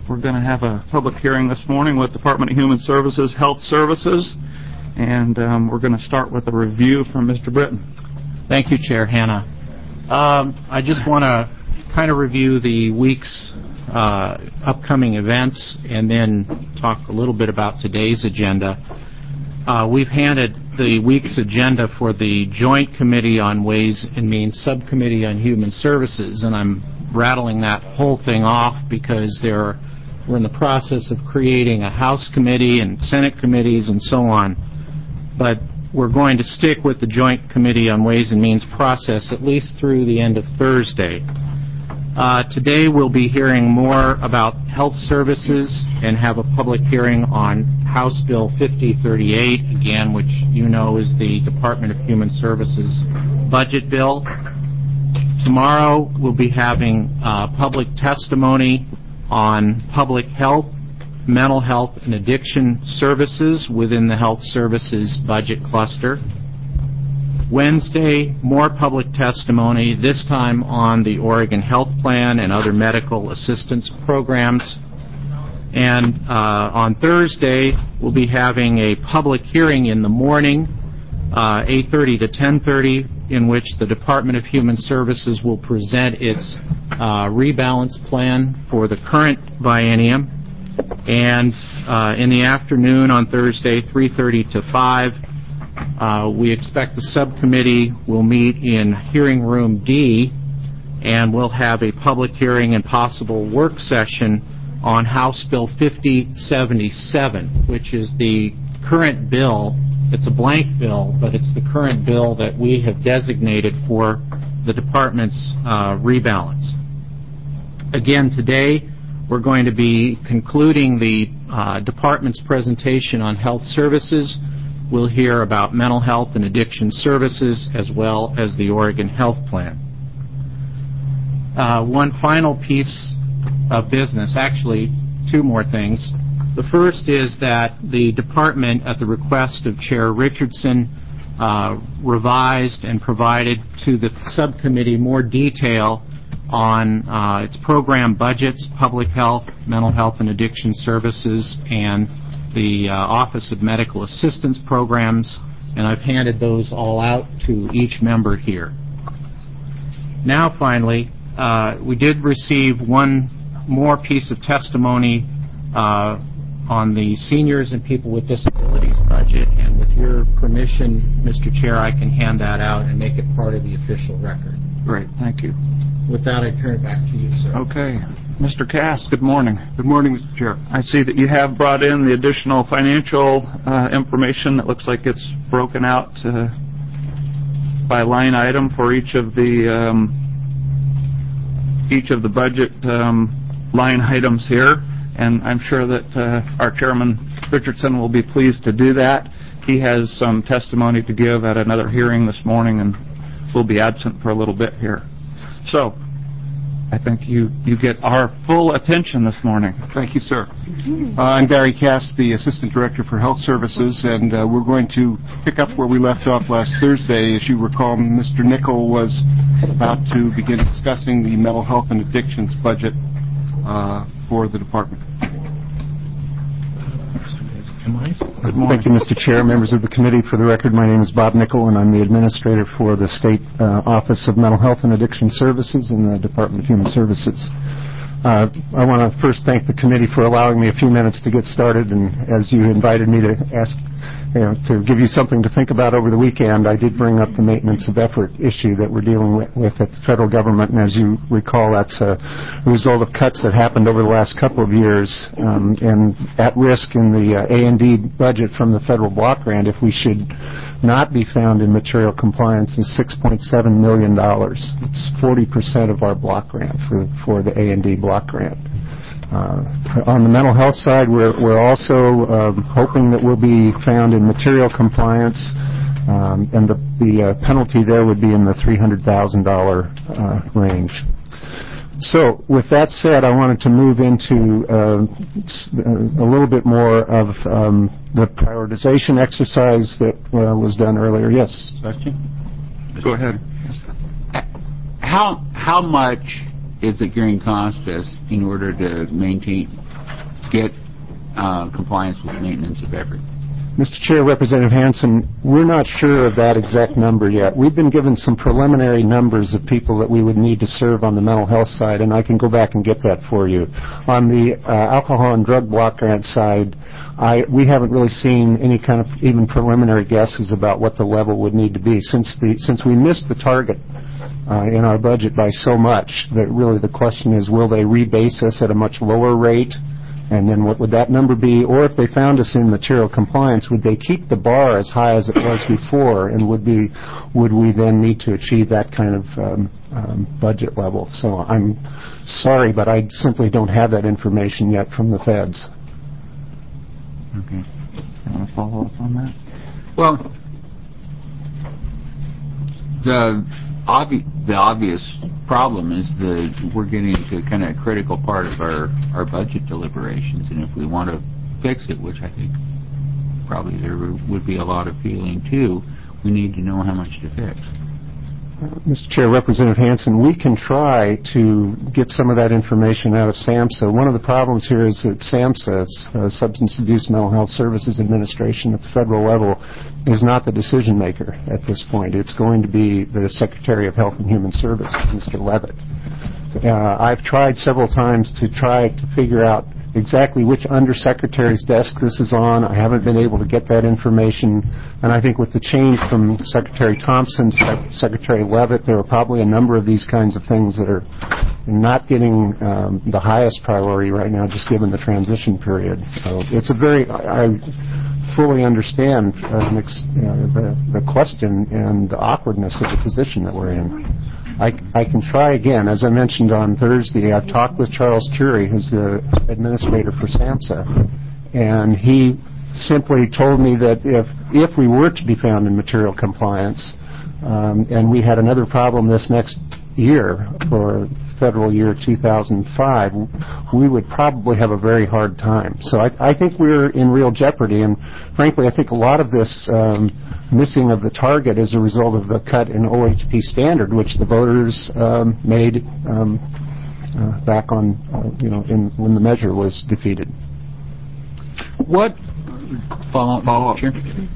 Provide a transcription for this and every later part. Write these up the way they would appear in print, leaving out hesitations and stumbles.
We're going to have a public hearing this morning with Department of Human Services, Health Services, and we're going to start with a review from Mr. Britton. Thank you, Chair Hanna. I just want to kind of review the week's upcoming events and then talk a little bit about today's agenda. We've handed the week's agenda for the Joint Committee on Ways and Means Subcommittee on Human Services, and I'm rattling that whole thing off because we're in the process of creating a House committee and Senate committees and so on. But we're going to stick with the Joint Committee on Ways and Means process at least through the end of Thursday. Today we'll be hearing more about health services and have a public hearing on House Bill 5038, again, which you know is the Department of Human Services budget bill. Tomorrow we'll be having public testimony on public health, mental health, and addiction services within the health services budget cluster. Wednesday, more public testimony, this time on the Oregon Health Plan and other medical assistance programs. And on Thursday, we'll be having a public hearing in the morning, 8:30 to 10:30, in which the Department of Human Services will present its rebalance plan for the current biennium. And in the afternoon on Thursday, 3:30 to 5, we expect the subcommittee will meet in hearing room D, and we'll have a public hearing and possible work session on House Bill 5077, which is the current bill. It's a blank bill, but it's the current bill that we have designated for the department's rebalance. Again, today we're going to be concluding the department's presentation on health services. We'll hear about mental health and addiction services as well as the Oregon Health Plan. One final piece of business, actually two more things. The first is that the department, at the request of Chair Richardson, revised and provided to the subcommittee more detail on its program budgets, public health, mental health and addiction services, and the Office of Medical Assistance Programs, and I've handed those all out to each member here. Now, finally, we did receive one more piece of testimony on the seniors and people with disabilities budget, and with your permission, Mr. Chair, I can hand that out and make it part of the official record. Great, thank you. With that, I turn it back to you, sir. Okay. Mr. Cass, good morning. Good morning, Mr. Chair. I see that you have brought in the additional financial information. It looks like it's broken out by line item for each of the budget line items here, and I'm sure that our Chairman Richardson will be pleased to do that. He has some testimony to give at another hearing this morning and will be absent for a little bit here. So, I think you get our full attention this morning. Thank you, sir. I'm Barry Cass, the Assistant Director for Health Services, and we're going to pick up where we left off last Thursday. As you recall, Mr. Nickel was about to begin discussing the mental health and addictions budget for the department. Thank you, Mr. Chair, members of the committee. For the record, my name is Bob Nickel, and I'm the administrator for the State Office of Mental Health and Addiction Services in the Department of Human Services. I want to first thank the committee for allowing me a few minutes to get started, and as you invited me to to give you something to think about over the weekend, I did bring up the maintenance of effort issue that we're dealing with at the federal government, and as you recall, that's a result of cuts that happened over the last couple of years, and at risk in the A&D budget from the federal block grant, if we should not be found in material compliance, is $6.7 million. It's 40% of our block grant for the A&D block grant. On the mental health side, we're also hoping that we'll be found in material compliance, and the penalty there would be in the $300,000 range. So, with that said, I wanted to move into a little bit more of the prioritization exercise that was done earlier. Yes? Go ahead. How much is it going to cost us in order to maintain get compliance with maintenance of effort? Mr. Chair, Representative Hanson, we're not sure of that exact number yet. We've been given some preliminary numbers of people that we would need to serve on the mental health side, and I can go back and get that for you. On the alcohol and drug block grant side, we haven't really seen any kind of even preliminary guesses about what the level would need to be. Since we missed the target in our budget by so much, that really the question is, will they rebase us at a much lower rate? And then what would that number be? Or if they found us in material compliance, would they keep the bar as high as it was before? And would we then need to achieve that kind of budget level? So I'm sorry, but I simply don't have that information yet from the feds. Okay. You want to follow up on that? Well, the obvious problem is that we're getting to kind of a critical part of our budget deliberations, and if we want to fix it, which I think probably there would be a lot of feeling too, we need to know how much to fix. Mr. Chair, Representative Hanson, we can try to get some of that information out of SAMHSA. One of the problems here is that SAMHSA, Substance Abuse Mental Health Services Administration at the federal level, is not the decision maker at this point. It's going to be the Secretary of Health and Human Services, Mr. Levitt. I've tried several times to figure out exactly which undersecretary's desk this is on. I haven't been able to get that information, and I think with the change from Secretary Thompson to Secretary Levitt, there are probably a number of these kinds of things that are not getting the highest priority right now, just given the transition period. So it's I fully understand the question and the awkwardness of the position that we're in. I can try again. As I mentioned on Thursday, I've talked with Charles Curie, who's the administrator for SAMHSA, and he simply told me that if we were to be found in material compliance, and we had another problem this next year for federal year 2005, we would probably have a very hard time. So I think we're in real jeopardy, and frankly, I think a lot of this missing of the target is a result of the cut in OHP standard, which the voters made back on, when the measure was defeated. What follow up? Sure.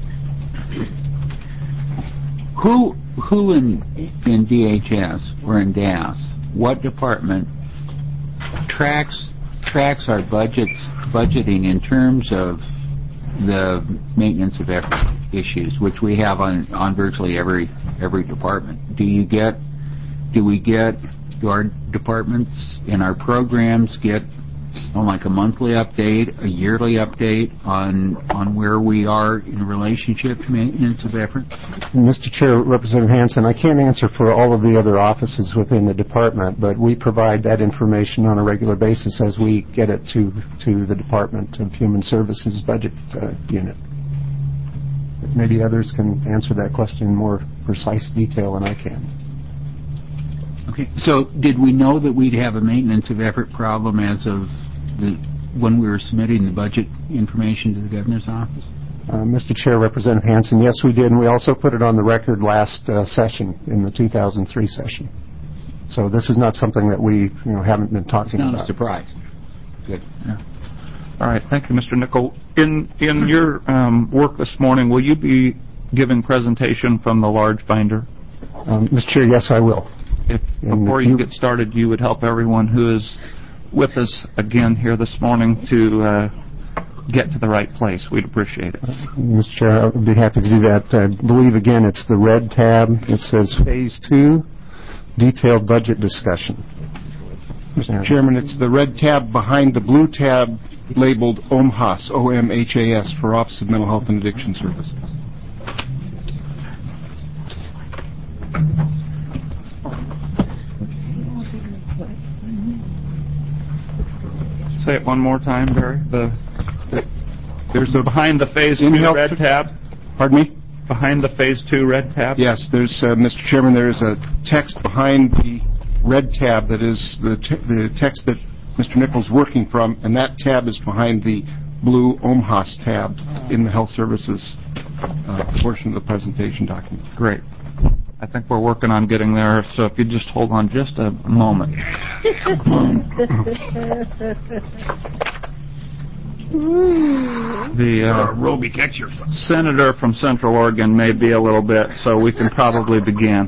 Who in DHS or in DAS, what department tracks our budgeting in terms of the maintenance of effort issues, which we have on virtually every department? Do our departments in our programs get like a monthly update, a yearly update on where we are in relationship to maintenance of effort? Mr. Chair, Representative Hanson, I can't answer for all of the other offices within the department, but we provide that information on a regular basis as we get it to the Department of Human Services budget unit. Maybe others can answer that question in more precise detail than I can. Okay. So did we know that we'd have a maintenance of effort problem as of when we were submitting the budget information to the governor's office? Mr. Chair, Representative Hanson, yes, we did, and we also put it on the record last session in the 2003 session. So this is not something that we haven't been talking about. It's not a surprise. Good. Yeah. All right. Thank you, Mr. Nickel. In your work this morning, will you be giving presentation from the large binder? Mr. Chair, yes, I will. Before you get started, you would help everyone who is with us again here this morning to get to the right place. We'd appreciate it. Mr. Chair, I would be happy to do that. I believe, again, it's the red tab. It says Phase 2, Detailed Budget Discussion. Mr. Chairman, it's the red tab behind the blue tab labeled OMHAS, O-M-H-A-S, for Office of Mental Health and Addiction Services. Say it one more time, Barry. There's behind the Phase 2 red tab. Pardon me? Behind the Phase 2 red tab? Yes, there's, Mr. Chairman, there is a text behind the red tab that is the text that Mr. Nichols working from, and that tab is behind the blue OMHAS tab in the Health Services portion of the presentation document. Great. I think we're working on getting there, so if you just hold on just a moment. The Roby, catch your... senator from Central Oregon may be a little bit, so we can probably begin.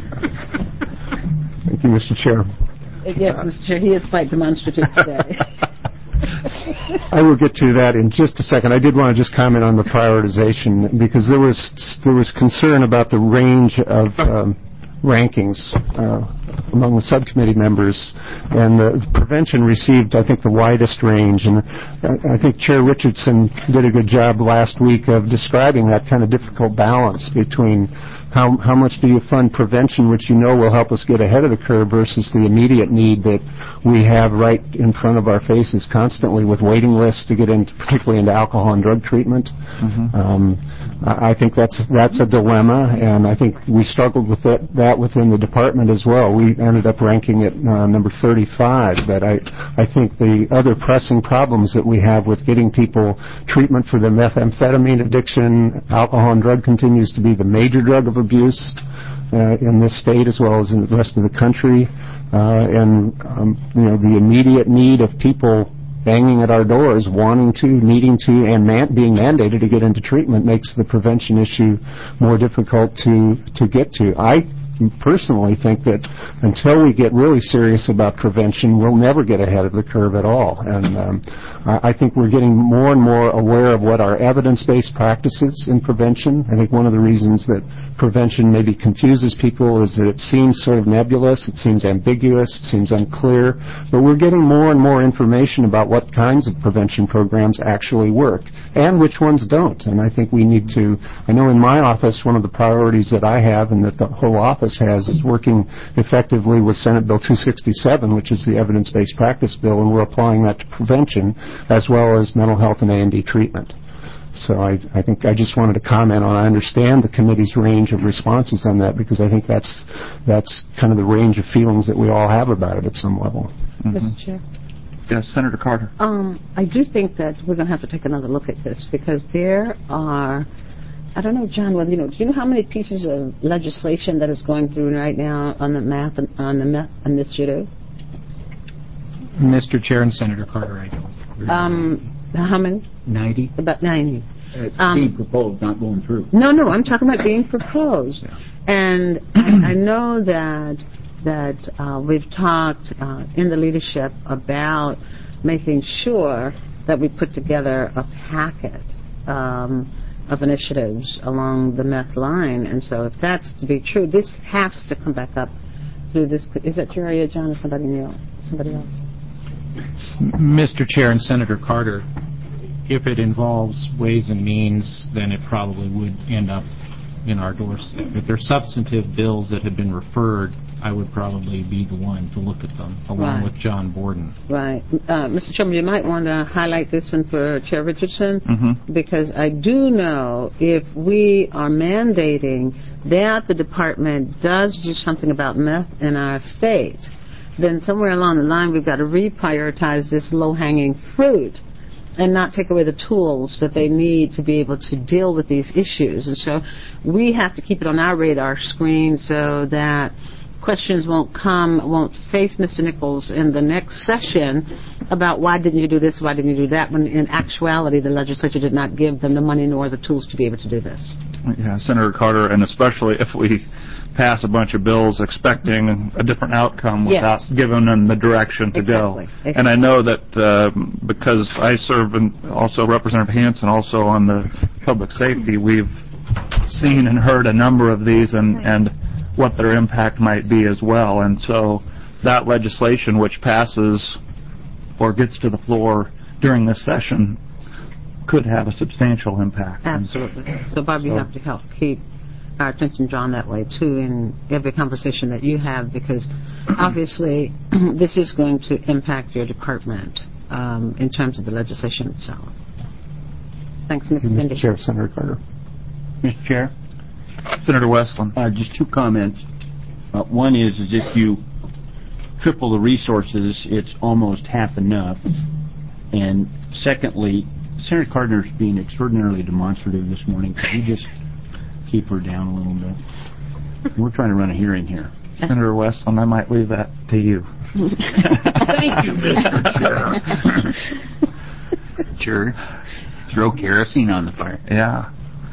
Thank you, Mr. Chair. Yes, Mr. Chair, he is quite demonstrative today. I will get to that in just a second. I did want to just comment on the prioritization because there was concern about the range of rankings among the subcommittee members, and the prevention received, I think, the widest range. And I think Chair Richardson did a good job last week of describing that kind of difficult balance between how much do you fund prevention, which you know will help us get ahead of the curve, versus the immediate need that we have right in front of our faces constantly with waiting lists to get into, particularly into alcohol and drug treatment. I think that's a dilemma, and I think we struggled with that within the department as well. We ended up ranking it number 35, but I think the other pressing problems that we have with getting people treatment for their methamphetamine addiction, alcohol and drug continues to be the major drug of abuse in this state as well as in the rest of the country, and the immediate need of people banging at our doors, wanting to, needing to, and being mandated to get into treatment makes the prevention issue more difficult to get to. I personally think that until we get really serious about prevention, we'll never get ahead of the curve at all. And I think we're getting more and more aware of what are evidence-based practices in prevention. I think one of the reasons that prevention maybe confuses people is that it seems sort of nebulous, it seems ambiguous, it seems unclear, but we're getting more and more information about what kinds of prevention programs actually work and which ones don't. And I think we need to, I know in my office, one of the priorities that I have and that the whole office has is working effectively with Senate Bill 267, which is the evidence-based practice bill, and we're applying that to prevention as well as mental health and A&D treatment. So I think I just wanted to comment on, I understand the committee's range of responses on that because I think that's kind of the range of feelings that we all have about it at some level. Mr. Chair? Yes, Senator Carter. I do think that we're going to have to take another look at this because there are, I don't know, John, whether do you know how many pieces of legislation that is going through right now on the meth initiative? Mr. Chair and Senator Carter, I don't. How many? 90? About 90. It's being proposed, not going through. No, I'm talking about being proposed. Yeah. And I know that we've talked in the leadership about making sure that we put together a packet of initiatives along the meth line. And so if that's to be true, this has to come back up through this. Is that your area, John, or somebody else? Mr. Chair and Senator Carter, if it involves Ways and Means, then it probably would end up in our doorstep. If they're substantive bills that have been referred, I would probably be the one to look at them, along with John Borden. Right. Mr. Chairman, you might want to highlight this one for Chair Richardson, because I do know if we are mandating that the department does do something about meth in our state, then somewhere along the line we've got to reprioritize this low-hanging fruit and not take away the tools that they need to be able to deal with these issues. And so we have to keep it on our radar screen so that questions won't face Mr. Nichols in the next session about why didn't you do this, why didn't you do that, when in actuality the legislature did not give them the money nor the tools to be able to do this. Yeah, Senator Carter, and especially if we pass a bunch of bills expecting a different outcome without giving them the direction to go. Exactly. And I know that because I serve and also Representative Hansen also on the public safety, we've seen and heard a number of these and what their impact might be as well. And so that legislation which passes or gets to the floor during this session could have a substantial impact. Absolutely. So, Bob, you have to help keep our attention drawn that way, too, in every conversation that you have, because obviously this is going to impact your department in terms of the legislation itself. Thanks, Mr. Cindy. Mr. Chair, Senator Carter. Mr. Chair? Senator Westland. Just two comments. One is if you triple the resources, it's almost half enough. And secondly, Senator Carter's being extraordinarily demonstrative this morning. Could you just keep her down a little bit? We're trying to run a hearing here. Senator Westland, I might leave that to you. Thank you, Mr. Chair. Sure. Throw kerosene on the fire. Yeah.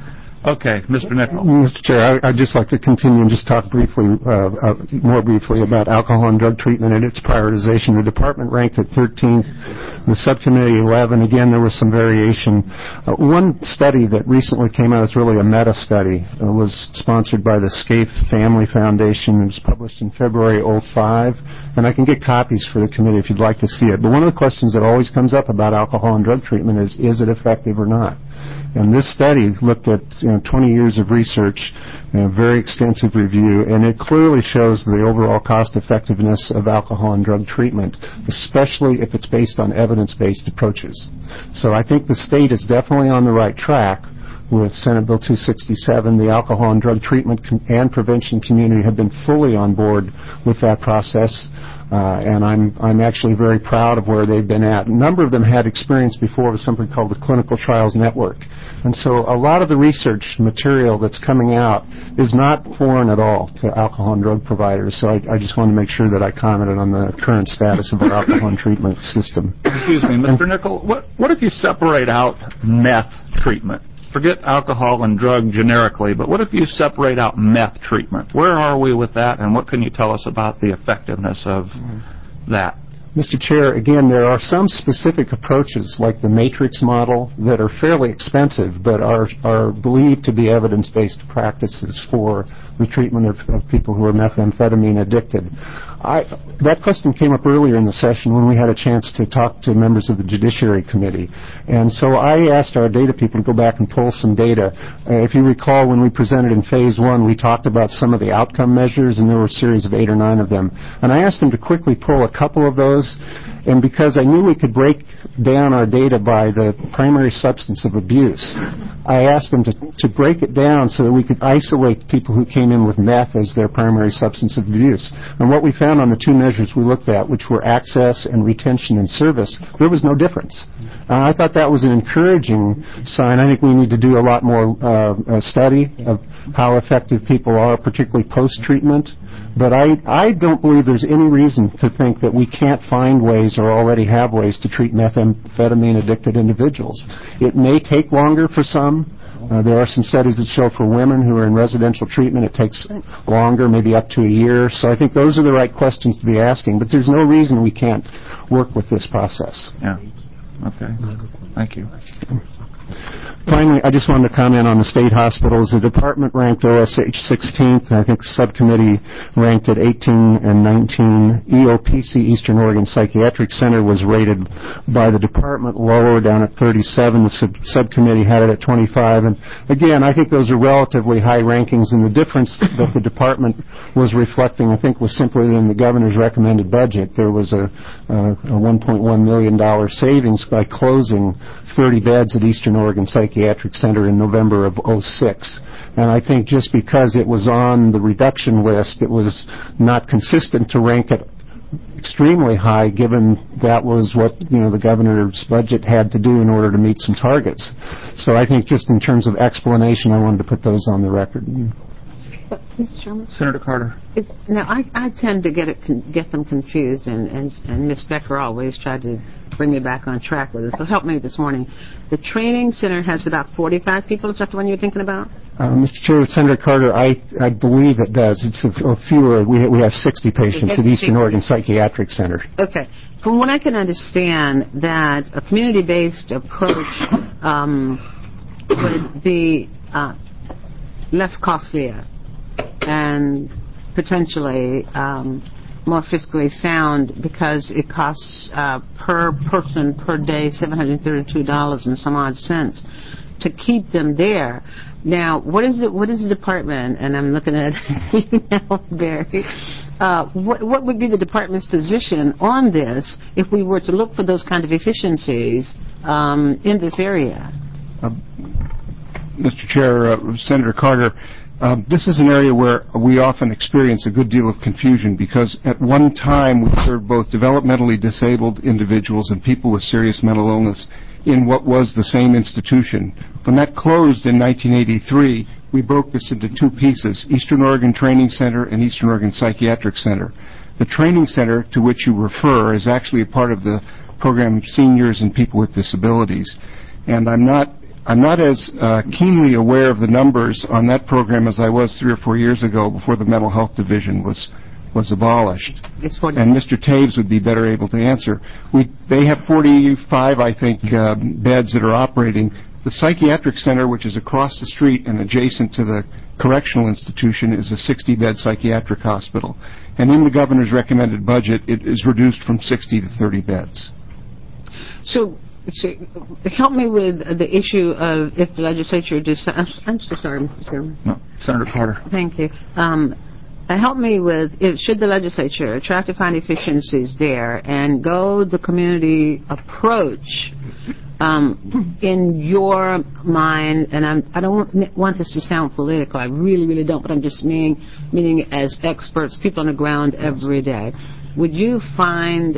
Okay, Mr. Nichol. Mr. Chair, I'd just like to continue and just talk briefly, more briefly about alcohol and drug treatment and its prioritization. The department ranked at 13th, the subcommittee 11. Again, there was some variation. One study that recently came out, it's really a meta-study, was sponsored by the Scaife Family Foundation. It was published in February 2005, and I can get copies for the committee if you'd like to see it. But one of the questions that always comes up about alcohol and drug treatment is it effective or not? And this study looked at 20 years of research, very extensive review, and it clearly shows the overall cost effectiveness of alcohol and drug treatment, especially if it's based on evidence-based approaches. So I think the state is definitely on the right track with Senate Bill 267. The alcohol and drug treatment and prevention community have been fully on board with that process. And I'm actually very proud of where they've been at. A number of them had experience before with something called the Clinical Trials Network. And so a lot of the research material that's coming out is not foreign at all to alcohol and drug providers. So I just want to make sure that I commented on the current status of our alcohol and treatment system. Excuse me, Mr. Nichol, what if you separate out meth treatment? Forget alcohol and drug generically, but what if you separate out meth treatment? Where are we with that, and what can you tell us about the effectiveness of that? Mr. Chair, again, there are some specific approaches like the matrix model that are fairly expensive but are believed to be evidence-based practices for the treatment of people who are methamphetamine addicted. That question came up earlier in the session when we had a chance to talk to members of the Judiciary Committee. And so I asked our data people to go back and pull some data. If you recall, when we presented in Phase 1, we talked about some of the outcome measures, and there were a series of 8 or 9 of them. And I asked them to quickly pull a couple of those, and because I knew we could break down our data by the primary substance of abuse, I asked them to break it down so that we could isolate people who came in with meth as their primary substance of abuse. And what we found on the 2 measures we looked at, which were access and retention and service, there was no difference. I thought that was an encouraging sign. I think we need to do a lot more study of how effective people are, particularly post-treatment. But I don't believe there's any reason to think that we can't find ways or already have ways to treat methamphetamine-addicted individuals. It may take longer for some. There are some studies that show for women who are in residential treatment it takes longer, maybe up to a year. So I think those are the right questions to be asking. But there's no reason we can't work with this process. Yeah. Okay. Thank you. Finally, I just wanted to comment on the state hospitals. The department ranked OSH 16th, and I think the subcommittee ranked at 18 and 19. EOPC, Eastern Oregon Psychiatric Center, was rated by the department lower, down at 37. The subcommittee had it at 25. And again, I think those are relatively high rankings, and the difference that the department was reflecting, I think, was simply in the governor's recommended budget. There was a $1.1 million savings by closing 30 beds at Eastern Oregon Psychiatric Center in November of 2006. And I think just because it was on the reduction list, it was not consistent to rank it extremely high, given that was what the governor's budget had to do in order to meet some targets. So I think just in terms of explanation, I wanted to put those on the record. But, Mr. Chairman? Senator Carter. Now, I tend to get them confused, and Ms. Becker always tried to bring me back on track with it. So help me this morning. The training center has about 45 people. Is that the one you're thinking about? Mr. Chair, Senator Carter, I believe it does. It's a fewer. We have 60 patients at Eastern Oregon Psychiatric Center. Okay. From what I can understand, that a community-based approach would be less costlier and potentially more fiscally sound, because it costs per person per day $732 and some odd cents to keep them there. Now, what is the department? And I'm looking at you now, Barry. What would be the department's position on this if we were to look for those kind of efficiencies in this area? Mr. Chair, Senator Carter, this is an area where we often experience a good deal of confusion, because at one time we served both developmentally disabled individuals and people with serious mental illness in what was the same institution. When that closed in 1983, we broke this into 2 pieces, Eastern Oregon Training Center and Eastern Oregon Psychiatric Center. The training center to which you refer is actually a part of the program of seniors and people with disabilities. And I'm not as keenly aware of the numbers on that program as I was 3 or 4 years ago before the mental health division was abolished. And Mr. Taves would be better able to answer. They have 45, I think, beds that are operating. The psychiatric center, which is across the street and adjacent to the correctional institution, is a 60-bed psychiatric hospital. And in the governor's recommended budget, it is reduced from 60 to 30 beds. So help me with the issue of if the legislature decides. I'm so sorry, Mr. Chairman. No, Senator Carter. Thank you. Help me with, should the legislature try to find efficiencies there and go the community approach, in your mind, and I don't want this to sound political, I really, really don't, but I'm just meaning as experts, people on the ground every day. Would you find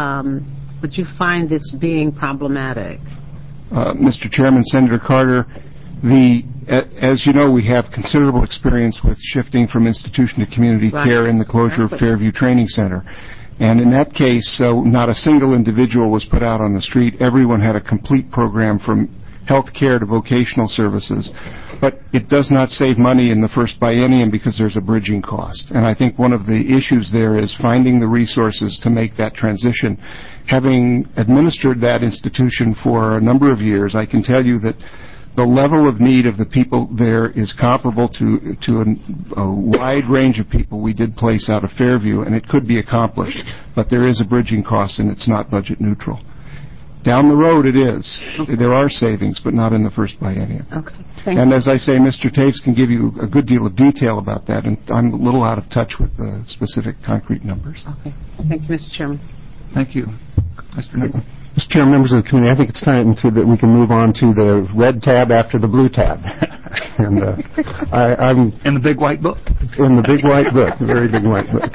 this being problematic? Mr. Chairman, Senator Carter, as you know, we have considerable experience with shifting from institution to community care in the closure of Fairview Training Center. And in that case, not a single individual was put out on the street. Everyone had a complete program from health care to vocational services. But it does not save money in the first biennium because there's a bridging cost. And I think one of the issues there is finding the resources to make that transition. Having administered that institution for a number of years, I can tell you that the level of need of the people there is comparable to a wide range of people we did place out of Fairview, and it could be accomplished. But there is a bridging cost, and it's not budget neutral. Down the road, it is. There are savings, but not in the first biennium. Okay. And as I say, Mr. Taves can give you a good deal of detail about that, and I'm a little out of touch with the specific concrete numbers. Okay. Thank you, Mr. Chairman. Thank you. Mr. Nichols. Mr. Chairman, members of the committee, I think it's time that we can move on to the red tab after the blue tab. And I'm in the big white book. In the big white book, the very big white book.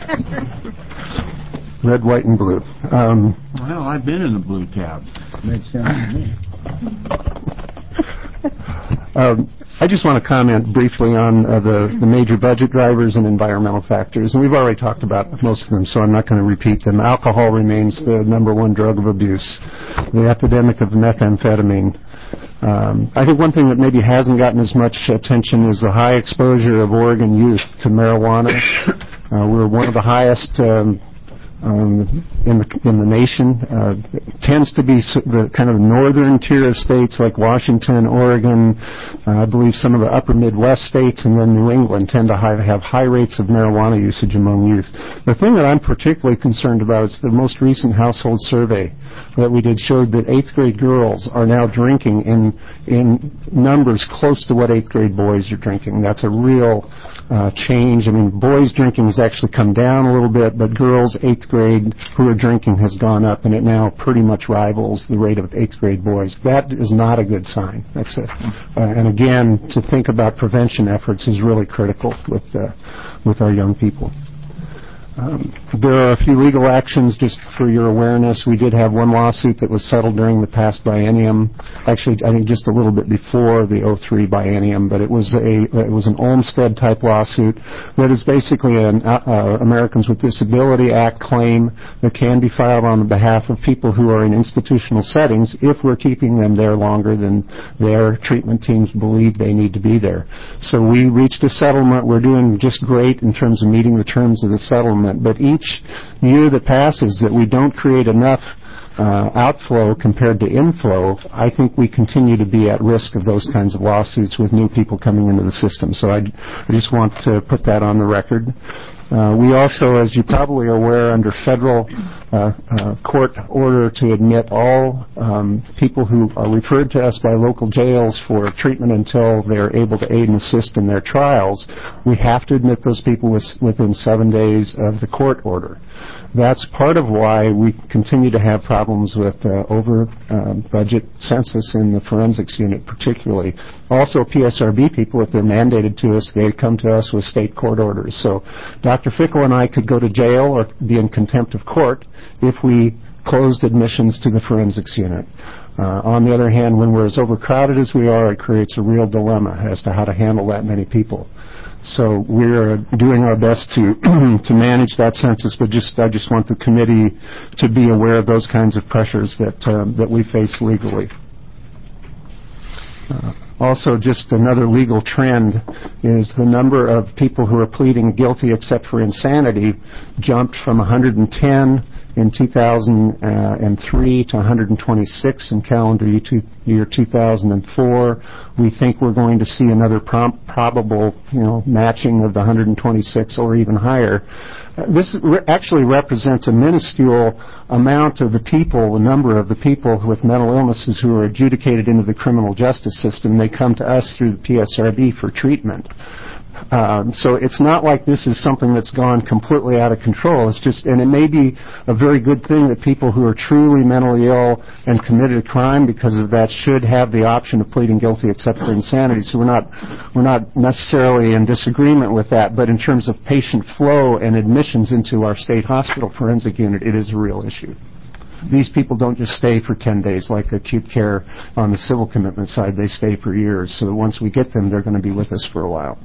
Red, white, and blue. Well, I've been in the blue tab. Makes sense to me. I just want to comment briefly on the major budget drivers and environmental factors. And we've already talked about most of them, so I'm not going to repeat them. Alcohol remains the number one drug of abuse. The epidemic of methamphetamine. I think one thing that maybe hasn't gotten as much attention is the high exposure of Oregon youth to marijuana. We're one of the highest in the nation. Tends to be the kind of northern tier of states like Washington, Oregon, I believe some of the upper Midwest states, and then New England tend to have high rates of marijuana usage among youth. The thing that I'm particularly concerned about is the most recent household survey that we did showed that 8th grade girls are now drinking in numbers close to what 8th grade boys are drinking. That's a real change. I mean, boys drinking has actually come down a little bit, but girls 8th grade who are drinking has gone up, and it now pretty much rivals the rate of 8th grade boys. That is not a good sign. That's it. And again, to think about prevention efforts is really critical with our young people. There are a few legal actions, just for your awareness. We did have one lawsuit that was settled during the past biennium. Actually, I think just a little bit before the 03 biennium, but it was an Olmstead-type lawsuit that is basically an Americans with Disability Act claim that can be filed on behalf of people who are in institutional settings if we're keeping them there longer than their treatment teams believe they need to be there. So we reached a settlement. We're doing just great in terms of meeting the terms of the settlement. But each year that passes that we don't create enough outflow compared to inflow, I think we continue to be at risk of those kinds of lawsuits with new people coming into the system. So I just want to put that on the record. We also, as you probably are aware, under federal court order to admit all people who are referred to us by local jails for treatment until they're able to aid and assist in their trials, we have to admit those people within 7 days of the court order. That's part of why we continue to have problems with over-budget census in the forensics unit particularly. Also, PSRB people, if they're mandated to us, they come to us with state court orders. So Dr. Fickle and I could go to jail or be in contempt of court if we closed admissions to the forensics unit. On the other hand, when we're as overcrowded as we are, it creates a real dilemma as to how to handle that many people. So we're doing our best to to manage that census, but I just want the committee to be aware of those kinds of pressures that we face legally. Also, just another legal trend is the number of people who are pleading guilty except for insanity jumped from 110 in 2003 to 126 in calendar year 2004. We think we're going to see another probable, matching of the 126 or even higher. This actually represents a minuscule amount of the number of the people with mental illnesses who are adjudicated into the criminal justice system. They come to us through the PSRB for treatment. So it's not like this is something that's gone completely out of control. It's just, and it may be a very good thing that people who are truly mentally ill and committed a crime because of that should have the option of pleading guilty except for insanity. So we're not necessarily in disagreement with that, but in terms of patient flow and admissions into our state hospital forensic unit, it is a real issue. These people don't just stay for 10 days like acute care on the civil commitment side. They stay for years, so that once we get them, they're going to be with us for a while.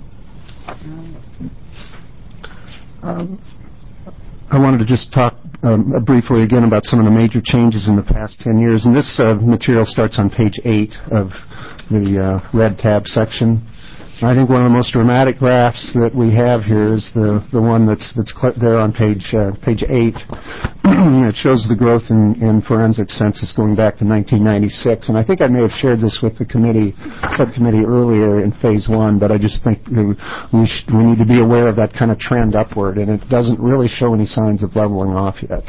I wanted to just talk briefly again about some of the major changes in the past 10 years. And this material starts on page 8 of the red tab section. I think one of the most dramatic graphs that we have here is the one that's there on page 8. It shows the growth in forensic census going back to 1996. And I think I may have shared this with the subcommittee earlier in phase 1, but I just think we need to be aware of that kind of trend upward, and it doesn't really show any signs of leveling off yet.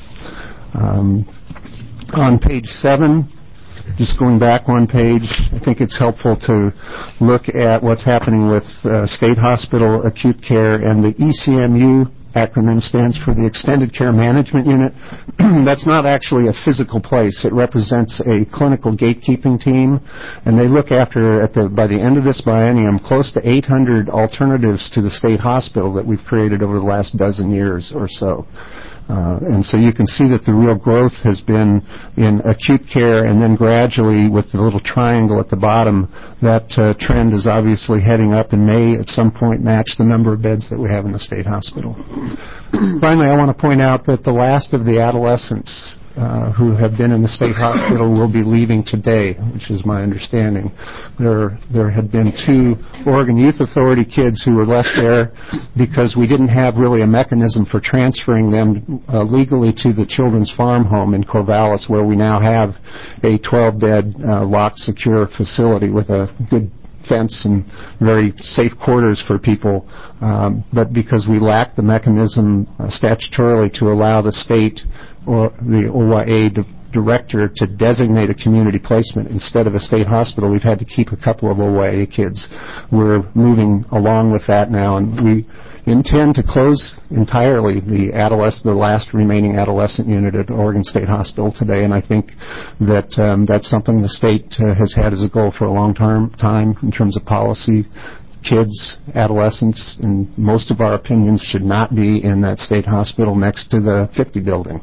On page 7, just going back one page, I think it's helpful to look at what's happening with state hospital acute care, and the ECMU acronym stands for the Extended Care Management Unit. That's not actually a physical place. It represents a clinical gatekeeping team, and they look after, by the end of this biennium, close to 800 alternatives to the state hospital that we've created over the last dozen years or so. And so you can see that the real growth has been in acute care, and then gradually with the little triangle at the bottom, that trend is obviously heading up and may at some point match the number of beds that we have in the state hospital. Finally, I want to point out that the last of the adolescents who have been in the state hospital will be leaving today, which is my understanding. There had been 2 Oregon Youth Authority kids who were left there because we didn't have really a mechanism for transferring them legally to the Children's Farm Home in Corvallis, where we now have a 12-bed locked, secure facility with a good fence and very safe quarters for people, but because we lack the mechanism statutorily to allow the state or the OYA director to designate a community placement instead of a state hospital, we've had to keep a couple of OYA kids. We're moving along with that now, and we intend to close entirely the last remaining adolescent unit at Oregon State Hospital today, and I think that that's something the state has had as a goal for a long time in terms of policy. Kids, adolescents, in most of our opinions, should not be in that state hospital next to the 50 building.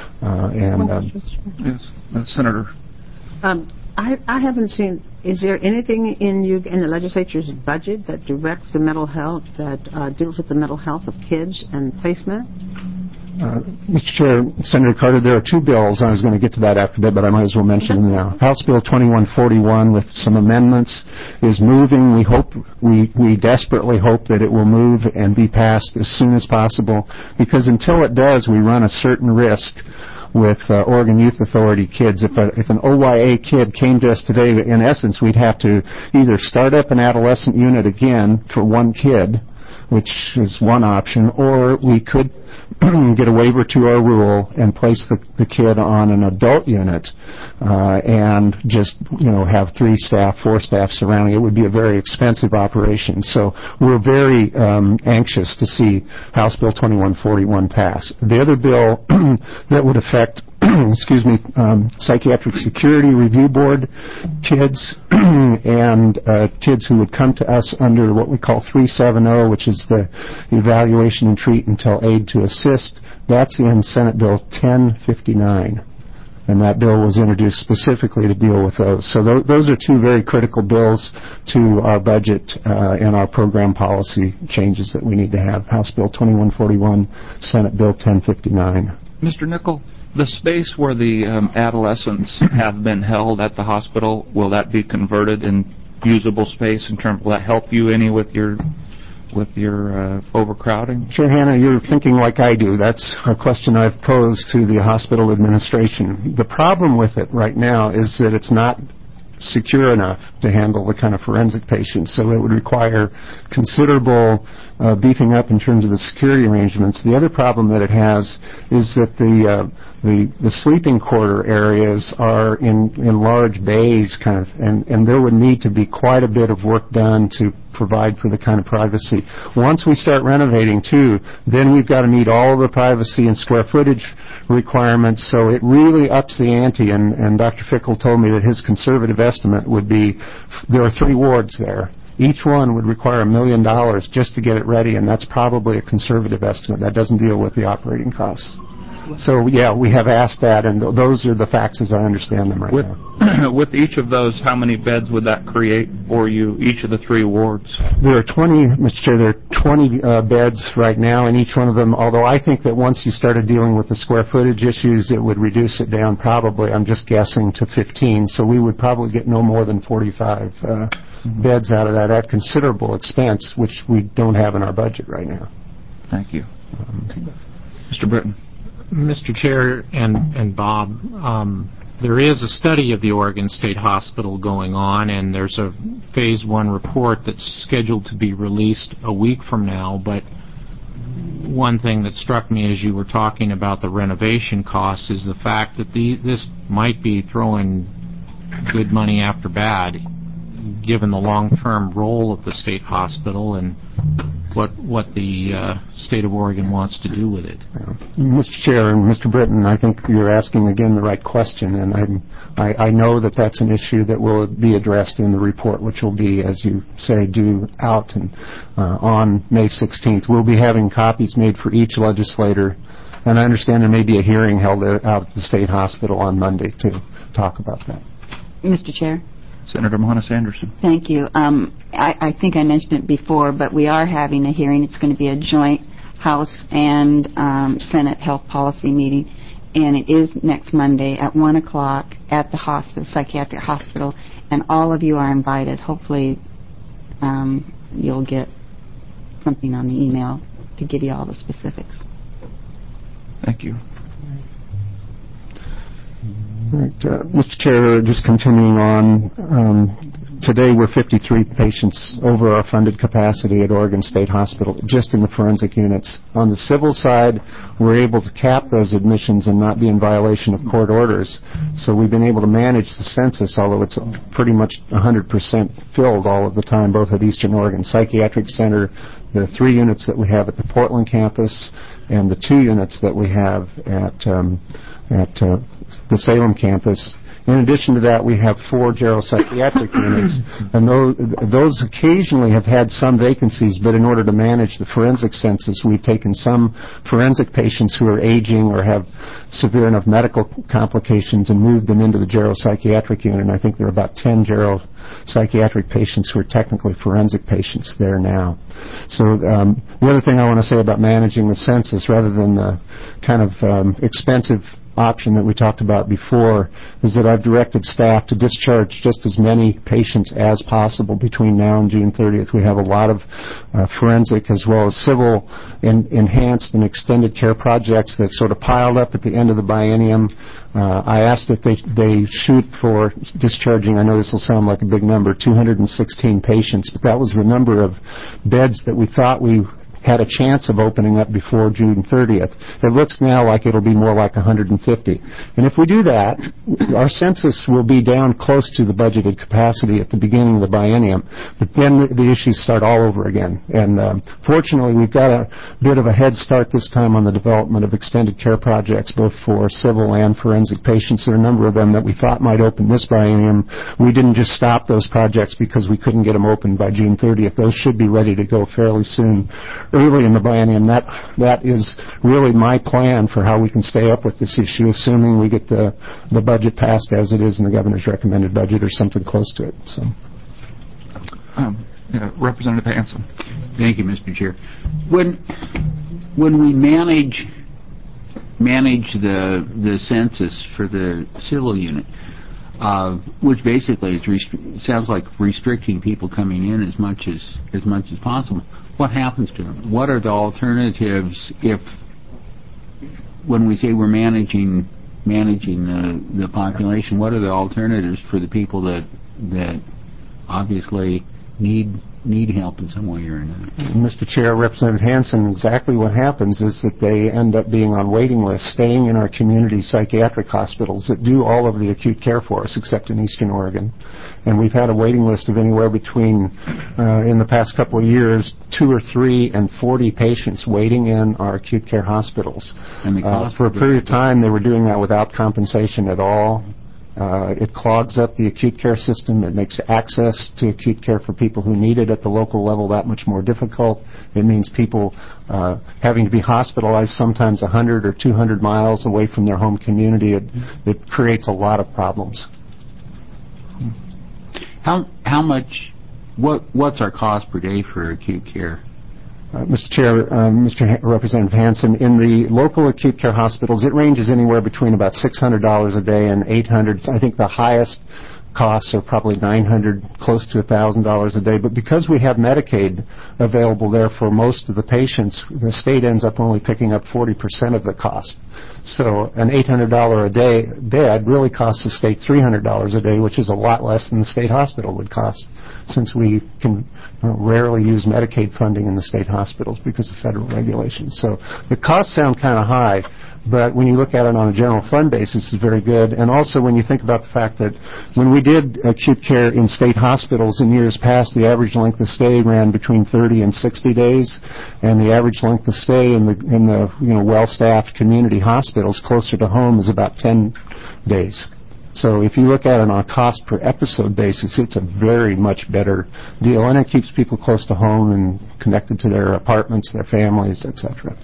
Yes, Senator. I haven't seen. Is there anything in the legislature's budget that directs the mental health, that deals with the mental health of kids and placement? Mr. Chair, Senator Carter, there are 2 bills. I was going to get to that after that, but I might as well mention them now. House Bill 2141 with some amendments is moving. We desperately hope that it will move and be passed as soon as possible, because until it does, we run a certain risk with Oregon Youth Authority kids. If an OYA kid came to us today, in essence, we'd have to either start up an adolescent unit again for one kid, which is one option, or we could get a waiver to our rule and place the kid on an adult unit and just have 3 staff, 4 staff surrounding it. Would be a very expensive operation. So we're very anxious to see House Bill 2141 pass. The other bill that would affect Psychiatric Security Review Board kids and kids who would come to us under what we call 370, which is the Evaluation and Treat Until Aid to Assist. That's in Senate Bill 1059. And that bill was introduced specifically to deal with those. So those are two very critical bills to our budget and our program policy changes that we need to have. House Bill 2141, Senate Bill 1059. Mr. Nickel, the space where the adolescents have been held at the hospital, will that be converted in usable space in terms, will that help you any with your overcrowding? Sure, Hannah, you're thinking like I do. That's a question I've posed to the hospital administration. The problem with it right now is that it's not secure enough to handle the kind of forensic patients, so it would require considerable beefing up in terms of the security arrangements. The other problem that it has is that the sleeping quarter areas are in large bays, kind of, and there would need to be quite a bit of work done to provide for the kind of privacy. Once we start renovating, too, then we've got to meet all of the privacy and square footage requirements, so it really ups the ante, and Dr. Fickle told me that his conservative estimate would be, there are 3 wards there. Each one would require $1 million just to get it ready, and that's probably a conservative estimate. That doesn't deal with the operating costs. So, yeah, we have asked that, and those are the facts as I understand them right now. With each of those, how many beds would that create for you, each of the 3 wards? There are 20, Mr. Chair, there are 20 beds right now in each one of them, although I think that once you started dealing with the square footage issues, it would reduce it down probably, I'm just guessing, to 15. So we would probably get no more than 45 beds out of that at considerable expense, which we don't have in our budget right now. Thank you. Mr. Britton. Mr. Chair and Bob, there is a study of the Oregon State Hospital going on, and there's a Phase 1 report that's scheduled to be released a week from now, but one thing that struck me as you were talking about the renovation costs is the fact that this might be throwing good money after bad, given the long-term role of the state hospital and what the state of Oregon wants to do with it. Mr. Chair and Mr. Britton, I think you're asking again the right question, and I know that that's an issue that will be addressed in the report, which will be, as you say, due out on May 16th. We'll be having copies made for each legislator, and I understand there may be a hearing held out at the state hospital on Monday to talk about that. Mr. Chair. Senator Mohannis Anderson. Thank you. I think I mentioned it before, but we are having a hearing. It's going to be a joint House and Senate Health Policy meeting, and it is next Monday at 1 o'clock at the hospital, psychiatric hospital, and all of you are invited. Hopefully you'll get something on the email to give you all the specifics. Thank you. Right, Mr. Chair, just continuing on, today we're 53 patients over our funded capacity at Oregon State Hospital, just in the forensic units. On the civil side, we're able to cap those admissions and not be in violation of court orders. So we've been able to manage the census, although it's pretty much 100% filled all of the time, both at Eastern Oregon Psychiatric Center, the 3 units that we have at the Portland campus, and the 2 units that we have at the Salem campus. In addition to that, we have 4 geropsychiatric units, and those occasionally have had some vacancies, but in order to manage the forensic census, we've taken some forensic patients who are aging or have severe enough medical complications and moved them into the geropsychiatric unit, and I think there are about 10 geropsychiatric patients who are technically forensic patients there now. So the other thing I want to say about managing the census, rather than the kind of expensive option that we talked about before, is that I've directed staff to discharge just as many patients as possible between now and June 30th. We have a lot of forensic as well as civil enhanced and extended care projects that sort of piled up at the end of the biennium. I asked that they shoot for discharging, I know this will sound like a big number, 216 patients, but that was the number of beds that we thought we had a chance of opening up before June 30th. It looks now like it'll be more like 150. And if we do that, our census will be down close to the budgeted capacity at the beginning of the biennium, but then the issues start all over again. And fortunately, we've got a bit of a head start this time on the development of extended care projects, both for civil and forensic patients. There are a number of them that we thought might open this biennium. We didn't just stop those projects because we couldn't get them open by June 30th. Those should be ready to go fairly soon. early in the biennium. That is really my plan for how we can stay up with this issue, assuming we get the budget passed as it is in the governor's recommended budget or something close to it. So, Representative Hansen. Thank you, Mr. Chair. When we manage the census for the civil unit, which basically sounds like restricting people coming in as much as possible, what happens to them? What are the alternatives if, when we say we're managing the population, what are the alternatives for the people that obviously need help in some way or another? Mr. Chair, Representative Hansen, exactly what happens is that they end up being on waiting lists, staying in our community psychiatric hospitals that do all of the acute care for us, except in Eastern Oregon. And we've had a waiting list of anywhere between, in the past couple of years, 2 or 3 and 40 patients waiting in our acute care hospitals. And the cost for a period of time, they were doing that without compensation at all. It clogs up the acute care system. It makes access to acute care for people who need it at the local level that much more difficult. It means people having to be hospitalized sometimes 100 or 200 miles away from their home community. It creates a lot of problems. How much? What's our cost per day for acute care? Mr. Chair, Mr. Representative Hansen, in the local acute care hospitals, it ranges anywhere between about $600 a day and $800. I think the highest costs are probably $900, close to $1,000 a day. But because we have Medicaid available there for most of the patients, the state ends up only picking up 40% of the cost. So an $800 a day bed really costs the state $300 a day, which is a lot less than the state hospital would cost, since we can rarely use Medicaid funding in the state hospitals because of federal regulations. So the costs sound kind of high, but when you look at it on a general fund basis, it's very good. And also when you think about the fact that when we did acute care in state hospitals in years past, the average length of stay ran between 30 and 60 days, and the average length of stay in the well-staffed community hospitals closer to home is about 10 days. So if you look at it on a cost per episode basis, it's a very much better deal, and it keeps people close to home and connected to their apartments, their families, etc.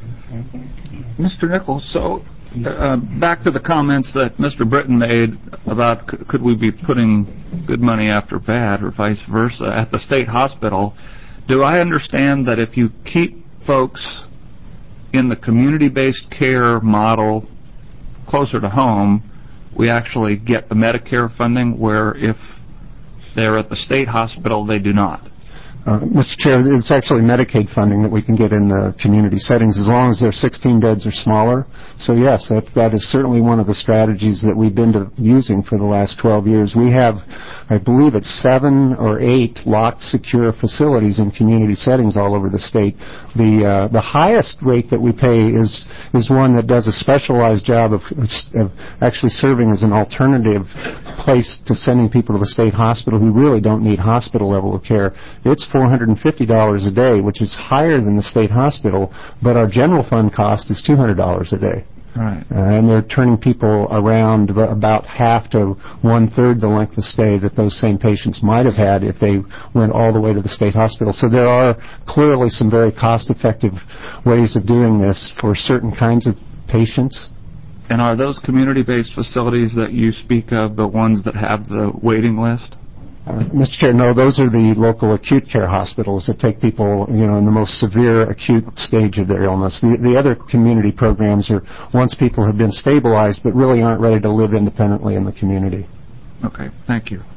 Mr. Nichols, so back to the comments that Mr. Britton made about could we be putting good money after bad or vice versa at the state hospital. Do I understand that if you keep folks in the community-based care model closer to home, we actually get the Medicare funding, where if they're at the state hospital, they do not? Mr. Chair, it's actually Medicaid funding that we can get in the community settings as long as their 16 beds are smaller. So yes, that is certainly one of the strategies that we've been using for the last 12 years. We have, I believe it's 7 or 8 locked, secure facilities in community settings all over the state. The highest rate that we pay is one that does a specialized job of actually serving as an alternative place to sending people to the state hospital who really don't need hospital level of care. It's $450 a day, which is higher than the state hospital, but our general fund cost is $200 a day. Right. And they're turning people around about half to one-third the length of stay that those same patients might have had if they went all the way to the state hospital. So there are clearly some very cost-effective ways of doing this for certain kinds of patients. And are those community-based facilities that you speak of the ones that have the waiting list? Mr. Chair, no, those are the local acute care hospitals that take people, in the most severe acute stage of their illness. The other community programs are once people have been stabilized but really aren't ready to live independently in the community. Okay, thank you.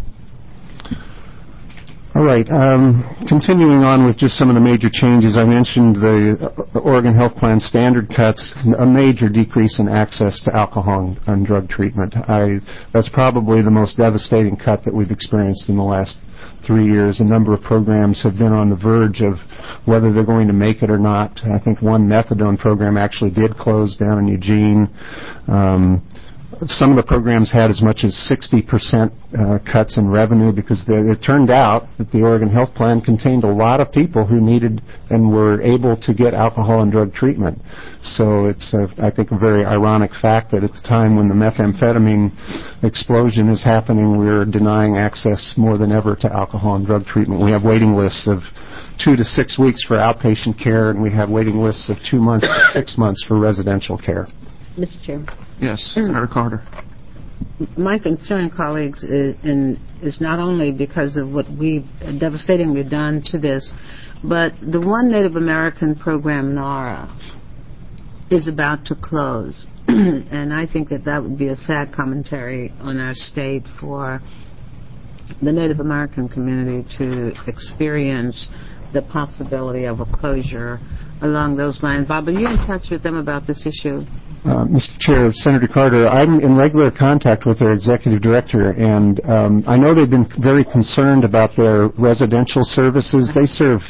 All right. Continuing on with just some of the major changes, I mentioned the Oregon Health Plan standard cuts, a major decrease in access to alcohol and drug treatment. That's probably the most devastating cut that we've experienced in the last 3 years. A number of programs have been on the verge of whether they're going to make it or not. I think one methadone program actually did close down in Eugene. Some of the programs had as much as 60% cuts in revenue because it turned out that the Oregon Health Plan contained a lot of people who needed and were able to get alcohol and drug treatment. So it's, I think, a very ironic fact that at the time when the methamphetamine explosion is happening, we're denying access more than ever to alcohol and drug treatment. We have waiting lists of 2 to 6 weeks for outpatient care, and we have waiting lists of 2 months to 6 months for residential care. Mr. Chairman. Yes, Senator Carter. My concern, colleagues, is not only because of what we've devastatingly done to this, but the one Native American program, NARA, is about to close. And I think that would be a sad commentary on our state for the Native American community to experience the possibility of a closure along those lines. Bob, are you in touch with them about this issue? Mr. Chair, Senator Carter, I'm in regular contact with their executive director, and I know they've been very concerned about their residential services. They serve,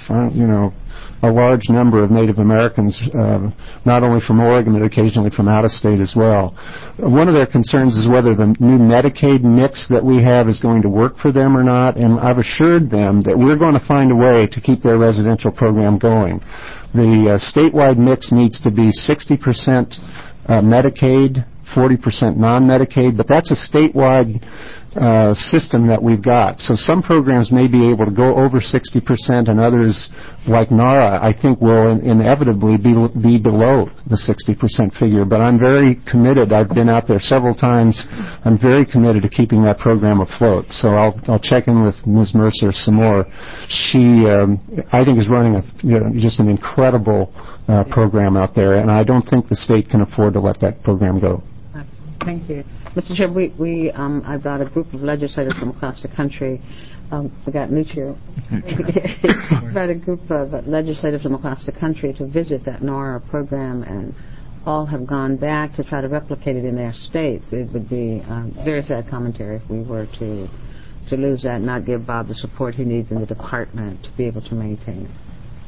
a large number of Native Americans, not only from Oregon, but occasionally from out of state as well. One of their concerns is whether the new Medicaid mix that we have is going to work for them or not, and I've assured them that we're going to find a way to keep their residential program going. The statewide mix needs to be 60% Medicaid, 40% non-Medicaid, but that's a statewide system that we've got. So some programs may be able to go over 60%, and others, like NARA, I think will inevitably be below the 60% figure. But I'm very committed. I've been out there several times. I'm very committed to keeping that program afloat. So I'll check in with Ms. Mercer some more. She, I think, is running just an incredible program out there, and I don't think the state can afford to let that program go. Thank you. Mr. Chair, I brought a group of legislators from across the country. Forgot new chair. Brought a group of legislators from across the country to visit that NARA program, and all have gone back to try to replicate it in their states. It would be a very sad commentary if we were to lose that and not give Bob the support he needs in the department to be able to maintain it.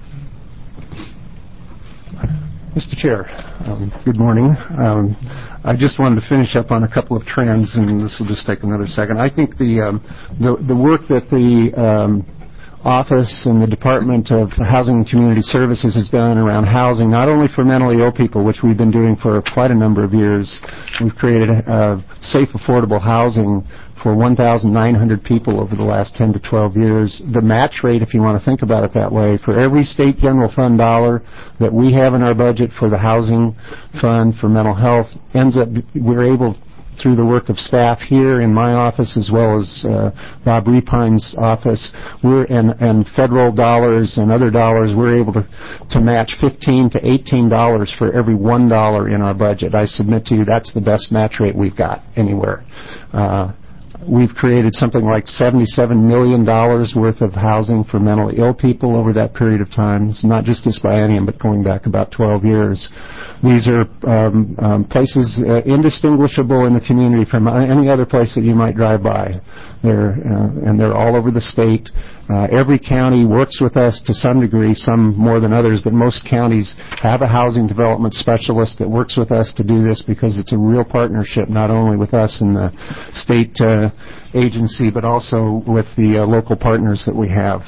Mr. Chair, good morning. I just wanted to finish up on a couple of trends, and this will just take another second. I think the work that the office and the Department of Housing and Community Services has done around housing, not only for mentally ill people, which we've been doing for quite a number of years. We've created safe, affordable housing for 1,900 people over the last 10 to 12 years. The match rate, if you want to think about it that way, for every state general fund dollar that we have in our budget for the housing fund for mental health, we're able, through the work of staff here in my office as well as Bob Repine's office, and federal dollars and other dollars, we're able to match $15 to $18 for every $1 in our budget. I submit to you that's the best match rate we've got anywhere. We've created something like $77 million worth of housing for mentally ill people over that period of time. It's not just this biennium, but going back about 12 years. These are places indistinguishable in the community from any other place that you might drive by. They're all over the state. Every county works with us to some degree, some more than others, but most counties have a housing development specialist that works with us to do this because it's a real partnership, not only with us and the state agency, but also with the local partners that we have.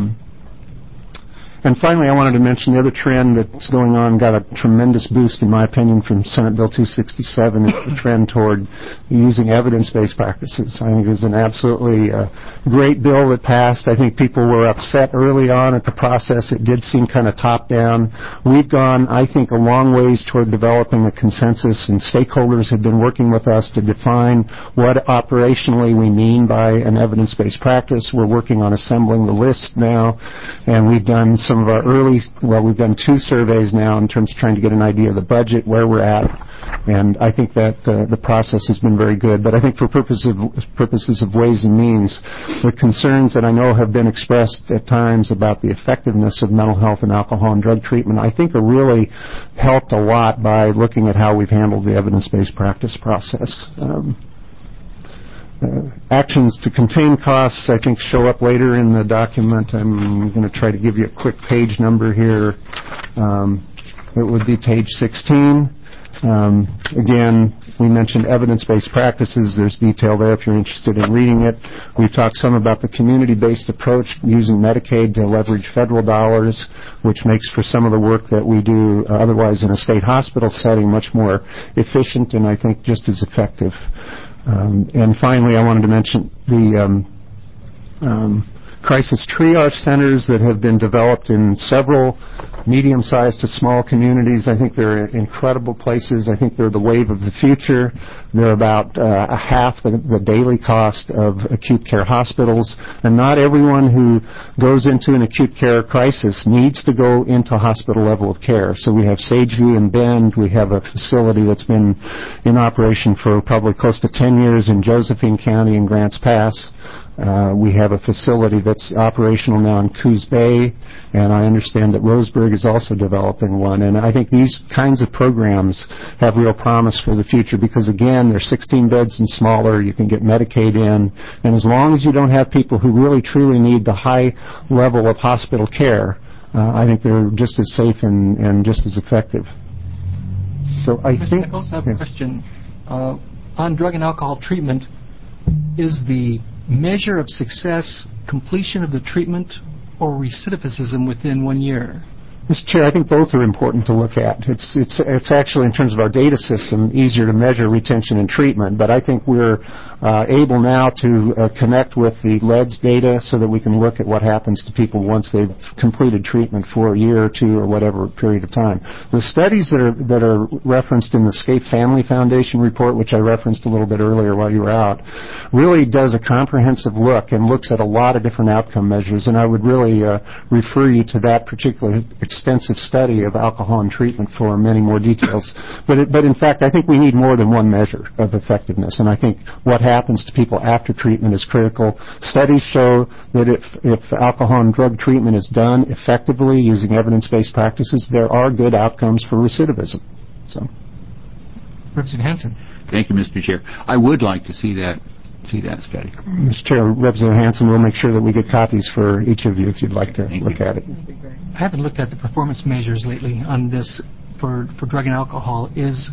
And finally, I wanted to mention the other trend that's going on, got a tremendous boost, in my opinion, from Senate Bill 267, is the trend toward using evidence-based practices. I think it was an absolutely great bill that passed. I think people were upset early on at the process. It did seem kind of top-down. We've gone, I think, a long ways toward developing a consensus, and stakeholders have been working with us to define what operationally we mean by an evidence-based practice. We're working on assembling the list now, and we've done some of our we've done 2 surveys now in terms of trying to get an idea of the budget, where we're at, and I think that the process has been very good. But I think for purposes of ways and means, the concerns that I know have been expressed at times about the effectiveness of mental health and alcohol and drug treatment, I think are really helped a lot by looking at how we've handled the evidence-based practice process. Actions to contain costs, I think, show up later in the document. I'm going to try to give you a quick page number here. It would be page 16. Again, we mentioned evidence-based practices. There's detail there if you're interested in reading it. We've talked some about the community-based approach, using Medicaid to leverage federal dollars, which makes for some of the work that we do otherwise in a state hospital setting much more efficient and I think just as effective. And finally, I wanted to mention the crisis triage centers that have been developed in several medium-sized to small communities. I think they're incredible places. I think they're the wave of the future. They're about half the daily cost of acute care hospitals. And not everyone who goes into an acute care crisis needs to go into hospital level of care. So we have Sageview and Bend. We have a facility that's been in operation for probably close to 10 years in Josephine County in Grants Pass. We have a facility that's operational now in Coos Bay, and I understand that Roseburg is also developing one. And I think these kinds of programs have real promise for the future because, again, they're 16 beds and smaller. You can get Medicaid in. And as long as you don't have people who really, truly need the high level of hospital care, I think they're just as safe and just as effective. So I Mr. think... Nichols, I have a question. On drug and alcohol treatment, is the measure of success completion of the treatment or recidivism within 1 year? Mr. Chair, I think both are important to look at. It's actually, in terms of our data system, easier to measure retention and treatment, but I think we're able now to connect with the LEDS data so that we can look at what happens to people once they've completed treatment for a year or two or whatever period of time. The studies that are referenced in the Scape Family Foundation report, which I referenced a little bit earlier while you were out, really does a comprehensive look and looks at a lot of different outcome measures, and I would really refer you to that particular extensive study of alcohol and treatment for many more details. But in fact, I think we need more than one measure of effectiveness, and I think what happens to people after treatment is critical. Studies show that if alcohol and drug treatment is done effectively using evidence-based practices, there are good outcomes for recidivism. So, Representative Hansen. Thank you, Mr. Chair. I would like to see that study. Mr. Chair, Representative Hansen, we'll make sure that we get copies for each of you if you'd like to look at it. I haven't looked at the performance measures lately on this for drug and alcohol. Is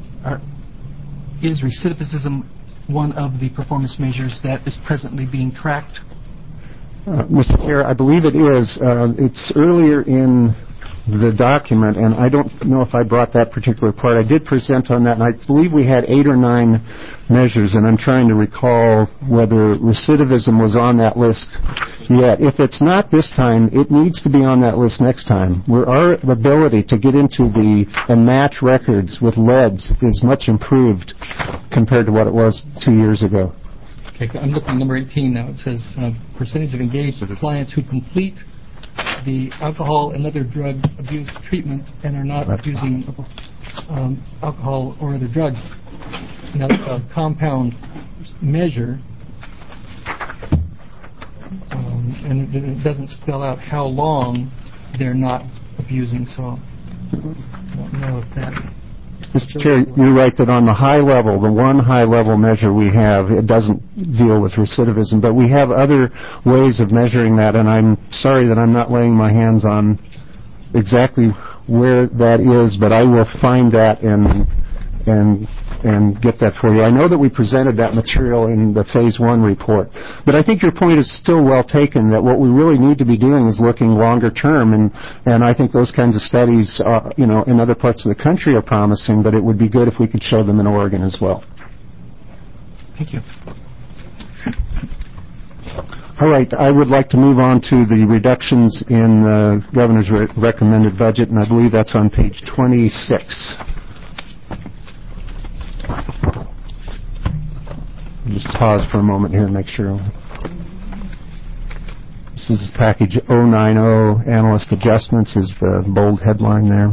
recidivism one of the performance measures that is presently being tracked? Mr. Chair, I believe it is. It's earlier in the document, and I don't know if I brought that particular part. I did present on that, and I believe we had 8 or 9 measures, and I'm trying to recall whether recidivism was on that list yet. If it's not this time, it needs to be on that list next time. Our ability to get into and match records with LEDS is much improved compared to what it was 2 years ago. Okay, I'm looking at number 18 now. It says percentage of engaged clients who complete the alcohol and other drug abuse treatment and are not using alcohol or other drugs. Now, that's a compound measure, and it doesn't spell out how long they're not abusing, so I don't know if that... Mr. Chair, you're right that on the high level, the one high-level measure we have, it doesn't deal with recidivism, but we have other ways of measuring that, and I'm sorry that I'm not laying my hands on exactly where that is, but I will find that and get that for you. I know that we presented that material in the Phase 1 report, but I think your point is still well taken, that what we really need to be doing is looking longer term, and I think those kinds of studies in other parts of the country are promising, but it would be good if we could show them in Oregon as well. Thank you. All right, I would like to move on to the reductions in the governor's recommended budget, and I believe that's on page 26. Just pause for a moment here and make sure. This is package 090, analyst adjustments is the bold headline there.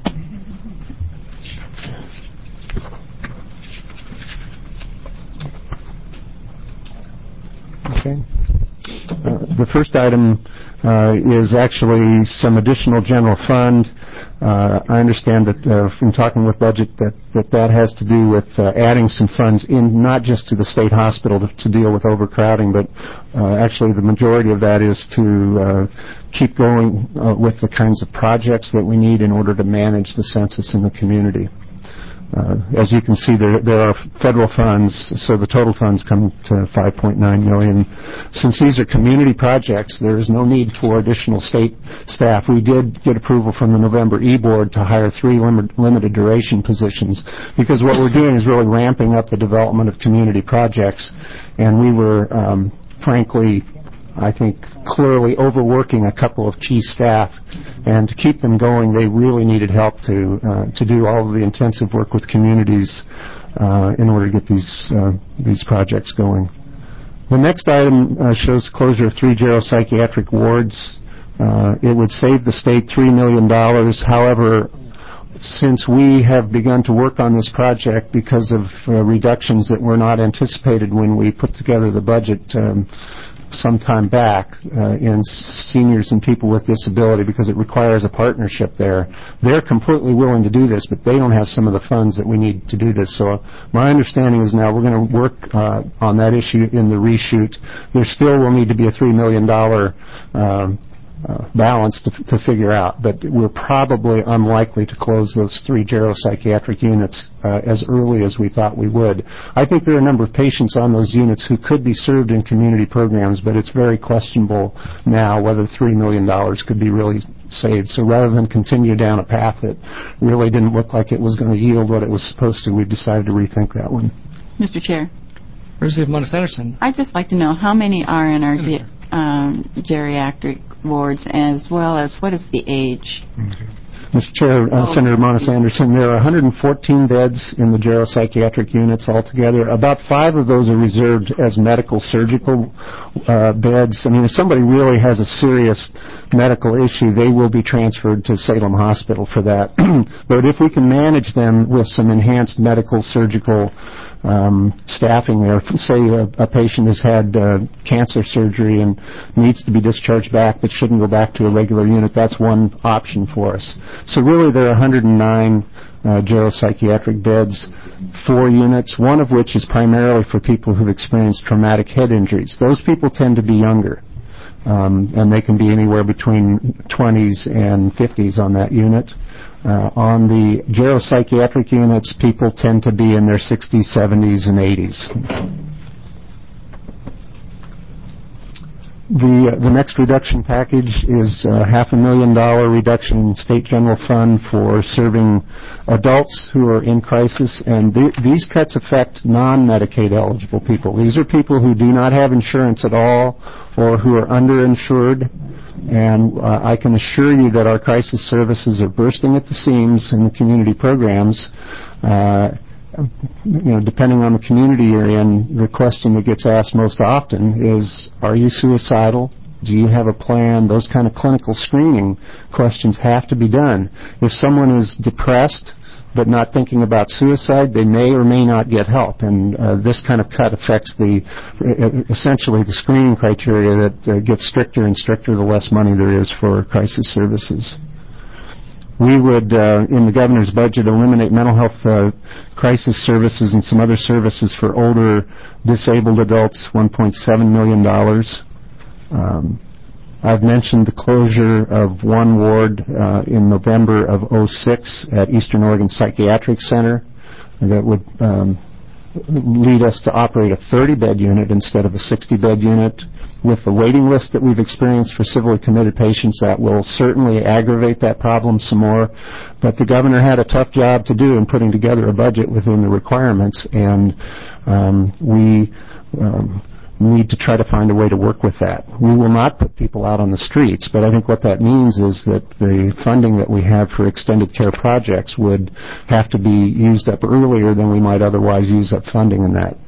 Okay. The first item is actually some additional general fund. I understand that from talking with budget that has to do with adding some funds in, not just to the state hospital to deal with overcrowding, but actually the majority of that is to keep going with the kinds of projects that we need in order to manage the census in the community. As you can see, there are federal funds, so the total funds come to $5.9 million. Since these are community projects, there is no need for additional state staff. We did get approval from the November E-Board to hire 3 limited duration positions, because what we're doing is really ramping up the development of community projects, and we were, frankly, I think, clearly overworking a couple of key staff. And to keep them going, they really needed help to do all of the intensive work with communities in order to get these projects going. The next item shows closure of 3 geropsychiatric wards. It would save the state $3 million. However, since we have begun to work on this project because of reductions that were not anticipated when we put together the budget some time back in seniors and people with disability, because it requires a partnership there, they're completely willing to do this, but they don't have some of the funds that we need to do this. So my understanding is now we're going to work on that issue in the reshoot. There still will need to be a $3 million balance to figure out, but we're probably unlikely to close those 3 geropsychiatric units as early as we thought we would. I think there are a number of patients on those units who could be served in community programs, but it's very questionable now whether $3 million could be really saved. So rather than continue down a path that really didn't look like it was going to yield what it was supposed to, we've decided to rethink that one. Mr. Chair. Representative Monis-Anderson. I'd just like to know how many are in our geriatric wards, as well as what is the age? Mr. Chair, Senator Monis-Anderson, there are 114 beds in the geropsychiatric units altogether. About 5 of those are reserved as medical surgical beds. I mean, if somebody really has a serious medical issue, they will be transferred to Salem Hospital for that. But if we can manage them with some enhanced medical surgical staffing there, say a patient has had cancer surgery and needs to be discharged back but shouldn't go back to a regular unit, that's one option for us. So really there are 109 geropsychiatric beds, 4 units, one of which is primarily for people who've experienced traumatic head injuries. Those people tend to be younger, and they can be anywhere between 20s and 50s on that unit. On the geropsychiatric units, people tend to be in their 60s, 70s, and 80s. The next reduction package is a $500,000 reduction in state general fund for serving adults who are in crisis, and these cuts affect non-Medicaid eligible people. These are people who do not have insurance at all or who are underinsured, and I can assure you that our crisis services are bursting at the seams in the community programs. Depending on the community you're in, the question that gets asked most often is, are you suicidal? Do you have a plan? Those kind of clinical screening questions have to be done. If someone is depressed but not thinking about suicide, they may or may not get help. And this kind of cut affects essentially the screening criteria that gets stricter and stricter the less money there is for crisis services. We would, in the governor's budget, eliminate mental health crisis services and some other services for older disabled adults, $1.7 million. I've mentioned the closure of one ward in November of 2006 at Eastern Oregon Psychiatric Center that would lead us to operate a 30-bed unit instead of a 60-bed unit. With the waiting list that we've experienced for civilly committed patients, that will certainly aggravate that problem some more. But the governor had a tough job to do in putting together a budget within the requirements, and we need to try to find a way to work with that. We will not put people out on the streets, but I think what that means is that the funding that we have for extended care projects would have to be used up earlier than we might otherwise use up funding in that.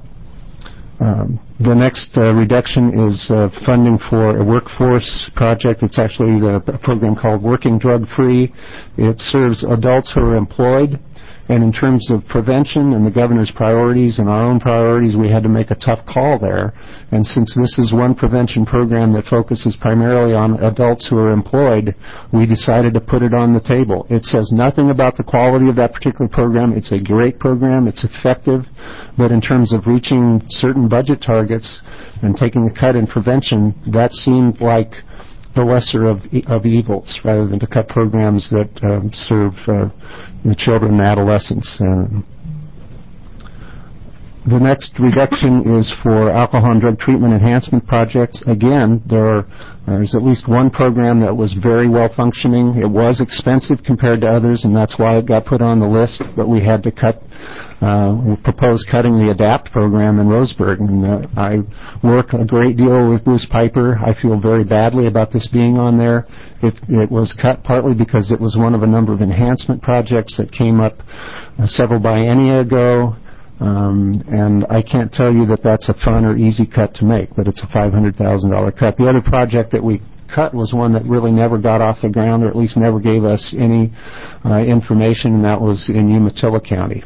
The next reduction is funding for a workforce project. It's actually a program called Working Drug Free. It serves adults who are employed. And in terms of prevention and the governor's priorities and our own priorities, we had to make a tough call there. And since this is one prevention program that focuses primarily on adults who are employed, we decided to put it on the table. It says nothing about the quality of that particular program. It's a great program. It's effective. But in terms of reaching certain budget targets and taking a cut in prevention, that seemed like the lesser of evils, rather than to cut programs that serve the children and adolescents. The next reduction is for alcohol and drug treatment enhancement projects. Again, there's at least one program that was very well functioning. It was expensive compared to others, and that's why it got put on the list, but we had to propose cutting the ADAPT program in Roseburg. And I work a great deal with Bruce Piper. I feel very badly about this being on there. It was cut partly because it was one of a number of enhancement projects that came up several biennia ago. And I can't tell you that that's a fun or easy cut to make, but it's a $500,000 cut. The other project that we cut was one that really never got off the ground, or at least never gave us any information, and that was in Umatilla County.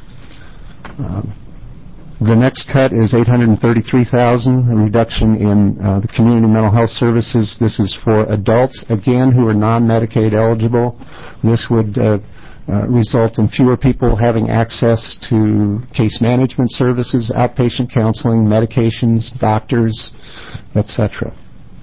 The next cut is $833,000, a reduction in the community mental health services. This is for adults, again, who are non-Medicaid eligible. This would result in fewer people having access to case management services, outpatient counseling, medications, doctors, etc.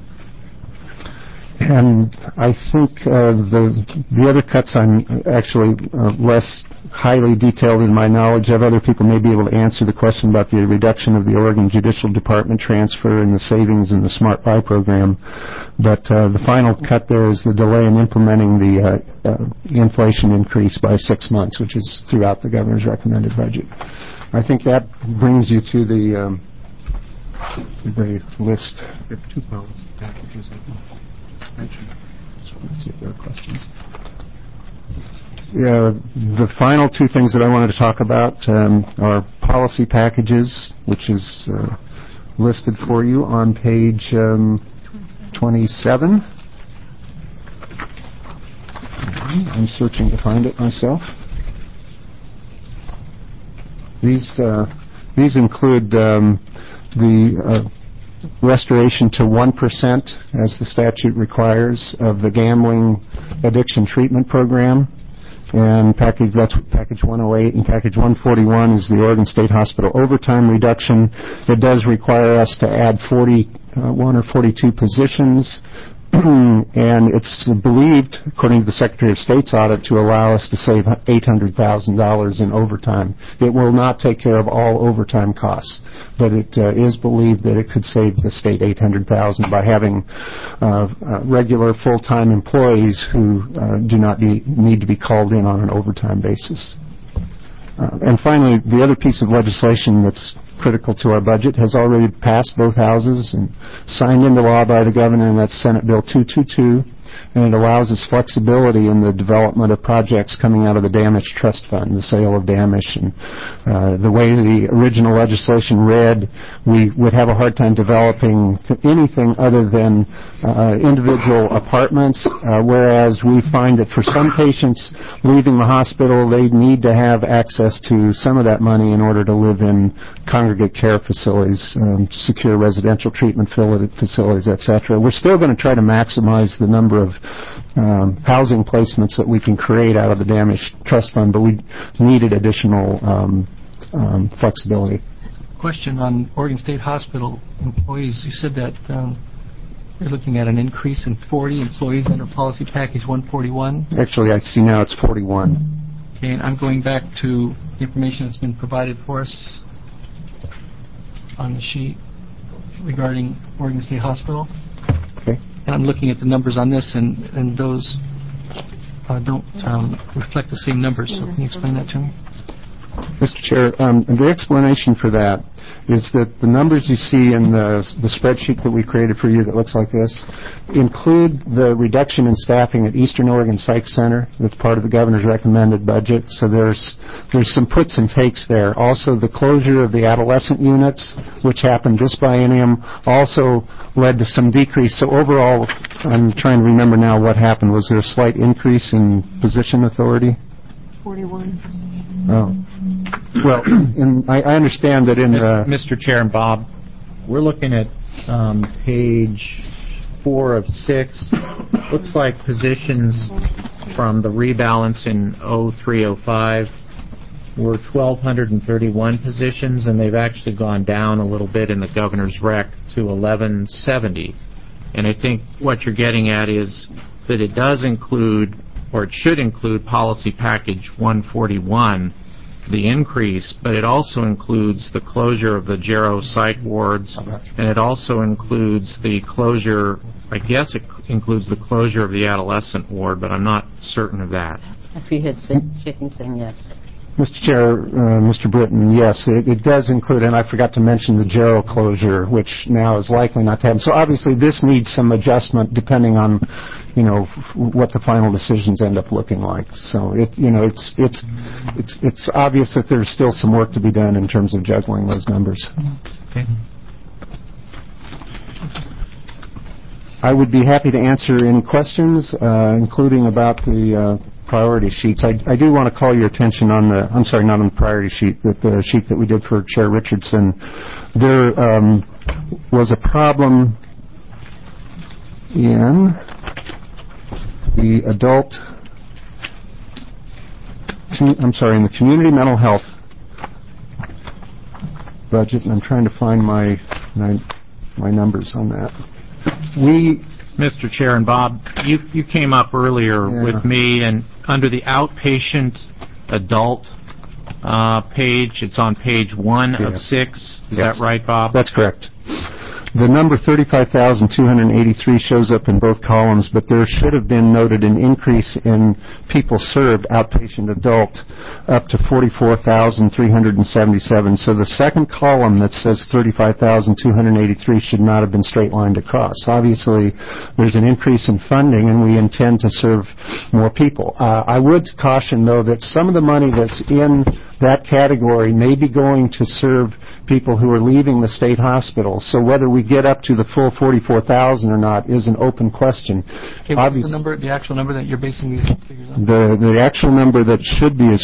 And I think the other cuts I'm actually less highly detailed in my knowledge of. Other people may be able to answer the question about the reduction of the Oregon Judicial Department transfer and the savings in the Smart Buy program. But the final cut there is the delay in implementing the inflation increase by 6 months, which is throughout the governor's recommended budget. I think that brings you to the list. We have 2 policy packages. Just want to see if there are questions. Yeah, the final 2 things that I wanted to talk about are policy packages, which is listed for you on page 27. I'm searching to find it myself. These include the restoration to 1%, as the statute requires, of the gambling addiction treatment program. And that's package 108, and package 141 is the Oregon State Hospital overtime reduction. It does require us to add 41 or 42 positions, and it's believed, according to the Secretary of State's audit, to allow us to save $800,000 in overtime. It will not take care of all overtime costs, but it is believed that it could save the state $800,000 by having regular full-time employees who do not need to be called in on an overtime basis. And finally, the other piece of legislation that's critical to our budget has already passed both houses and signed into law by the governor, and that's Senate Bill 222, and it allows us flexibility in the development of projects coming out of the Damage Trust Fund, the sale of damage. And the way the original legislation read, we would have a hard time developing anything other than individual apartments, whereas we find that for some patients leaving the hospital, they need to have access to some of that money in order to live in congregate care facilities, secure residential treatment facilities, etc. We're still going to try to maximize the number of housing placements that we can create out of the Damage Trust Fund, but we needed additional flexibility. Question on Oregon State Hospital employees. You said that you're looking at an increase in 40 employees under policy package 141. Actually, I see now it's 41. Okay, and I'm going back to the information that's been provided for us on the sheet regarding Oregon State Hospital. Okay. And I'm looking at the numbers on this, and those don't reflect the same numbers. So can you explain that to me? Mr. Chair, the explanation for that is that the numbers you see in the spreadsheet that we created for you that looks like this include the reduction in staffing at Eastern Oregon Psych Center that's part of the governor's recommended budget. So there's some puts and takes there. Also, the closure of the adolescent units, which happened this biennium, also led to some decrease. So overall, I'm trying to remember now what happened. Was there a slight increase in physician authority? 41. Oh. Well, I understand that in Mr. Chair and Bob, we're looking at page 4 of 6. Looks like positions from the rebalance in 0305 were 1,231 positions, and they've actually gone down a little bit in the governor's rec to 1,170. And I think what you're getting at is that it does include, or it should include, policy package 141, the increase, but it also includes the closure of the Gero psych wards, and it also includes the closure, I guess it includes the closure of the adolescent ward, but I'm not certain of that. He had shaking saying yes. Mr. Chair, Mr. Britton, yes, it does include, and I forgot to mention the Gero closure, which now is likely not to happen. So obviously this needs some adjustment depending on, what the final decisions end up looking like. So it's obvious that there's still some work to be done in terms of juggling those numbers. Okay. I would be happy to answer any questions, including about the priority sheets. I do want to call your attention on I'm sorry, not on the priority sheet, but the sheet that we did for Chair Richardson. There was a problem in the in the community mental health budget, and I'm trying to find my numbers on that. Mr. Chair and Bob, you came up earlier with me, and under the outpatient adult page, it's on page 1 of 6. Is that right, Bob? That's correct. The number 35,283 shows up in both columns, but there should have been noted an increase in people served, outpatient adult, up to 44,377. So the second column that says 35,283 should not have been straight-lined across. Obviously, there's an increase in funding, and we intend to serve more people. I would caution, though, that some of the money that's in that category may be going to serve people who are leaving the state hospital. So whether we get up to the full 44,000 or not is an open question. Okay, what's the actual number that you're basing these figures on? The actual number that should be is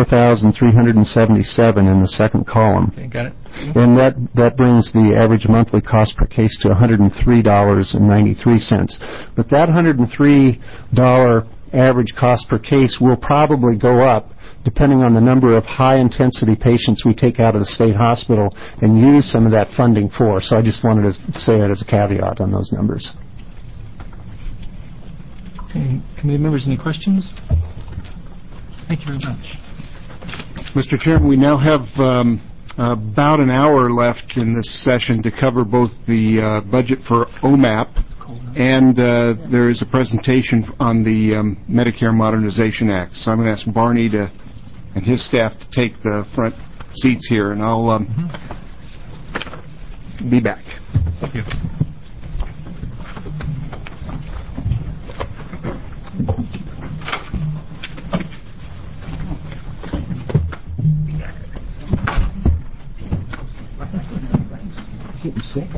44,377 in the second column. Okay, got it. And that brings the average monthly cost per case to $103.93. But that $103 average cost per case will probably go up depending on the number of high-intensity patients we take out of the state hospital and use some of that funding for. So I just wanted to say that as a caveat on those numbers. Okay, committee members, any questions? Thank you very much. Mr. Chairman, we now have about an hour left in this session to cover both the budget for OMAP and there is a presentation on the Medicare Modernization Act. So I'm going to ask Barney and his staff to take the front seats here, and I'll be back. Thank you. Getting sick.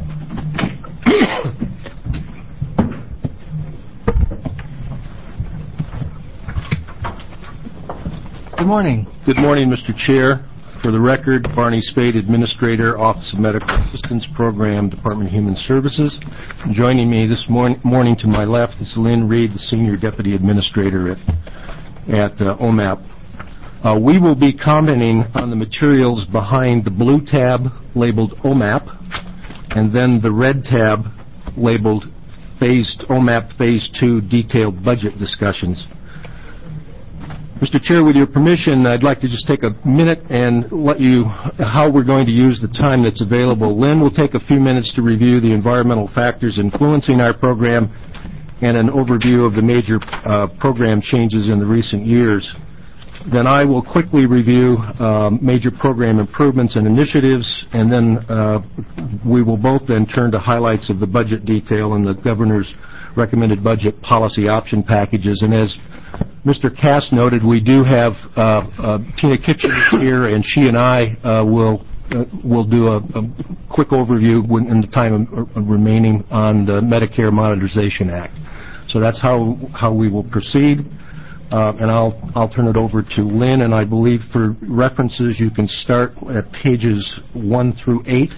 Good morning. Good morning, Mr. Chair. For the record, Barney Spade, Administrator, Office of Medical Assistance Program, Department of Human Services. Joining me this morning to my left is Lynn Reed, the Senior Deputy Administrator at OMAP. We will be commenting on the materials behind the blue tab labeled OMAP and then the red tab labeled OMAP Phase 2 Detailed Budget Discussions. Mr. Chair, with your permission, I'd like to just take a minute and let you how we're going to use the time that's available. Lynn will take a few minutes to review the environmental factors influencing our program and an overview of the major program changes in the recent years. Then I will quickly review major program improvements and initiatives, and then we will both then turn to highlights of the budget detail and the Governor's recommended budget policy option packages. And as Mr. Cass noted, we do have Tina Kitchen here, and she and I will do a quick overview in the time remaining on the Medicare Modernization Act. So that's how we will proceed. And I'll turn it over to Lynn, and I believe for references you can start at pages 1 through 8.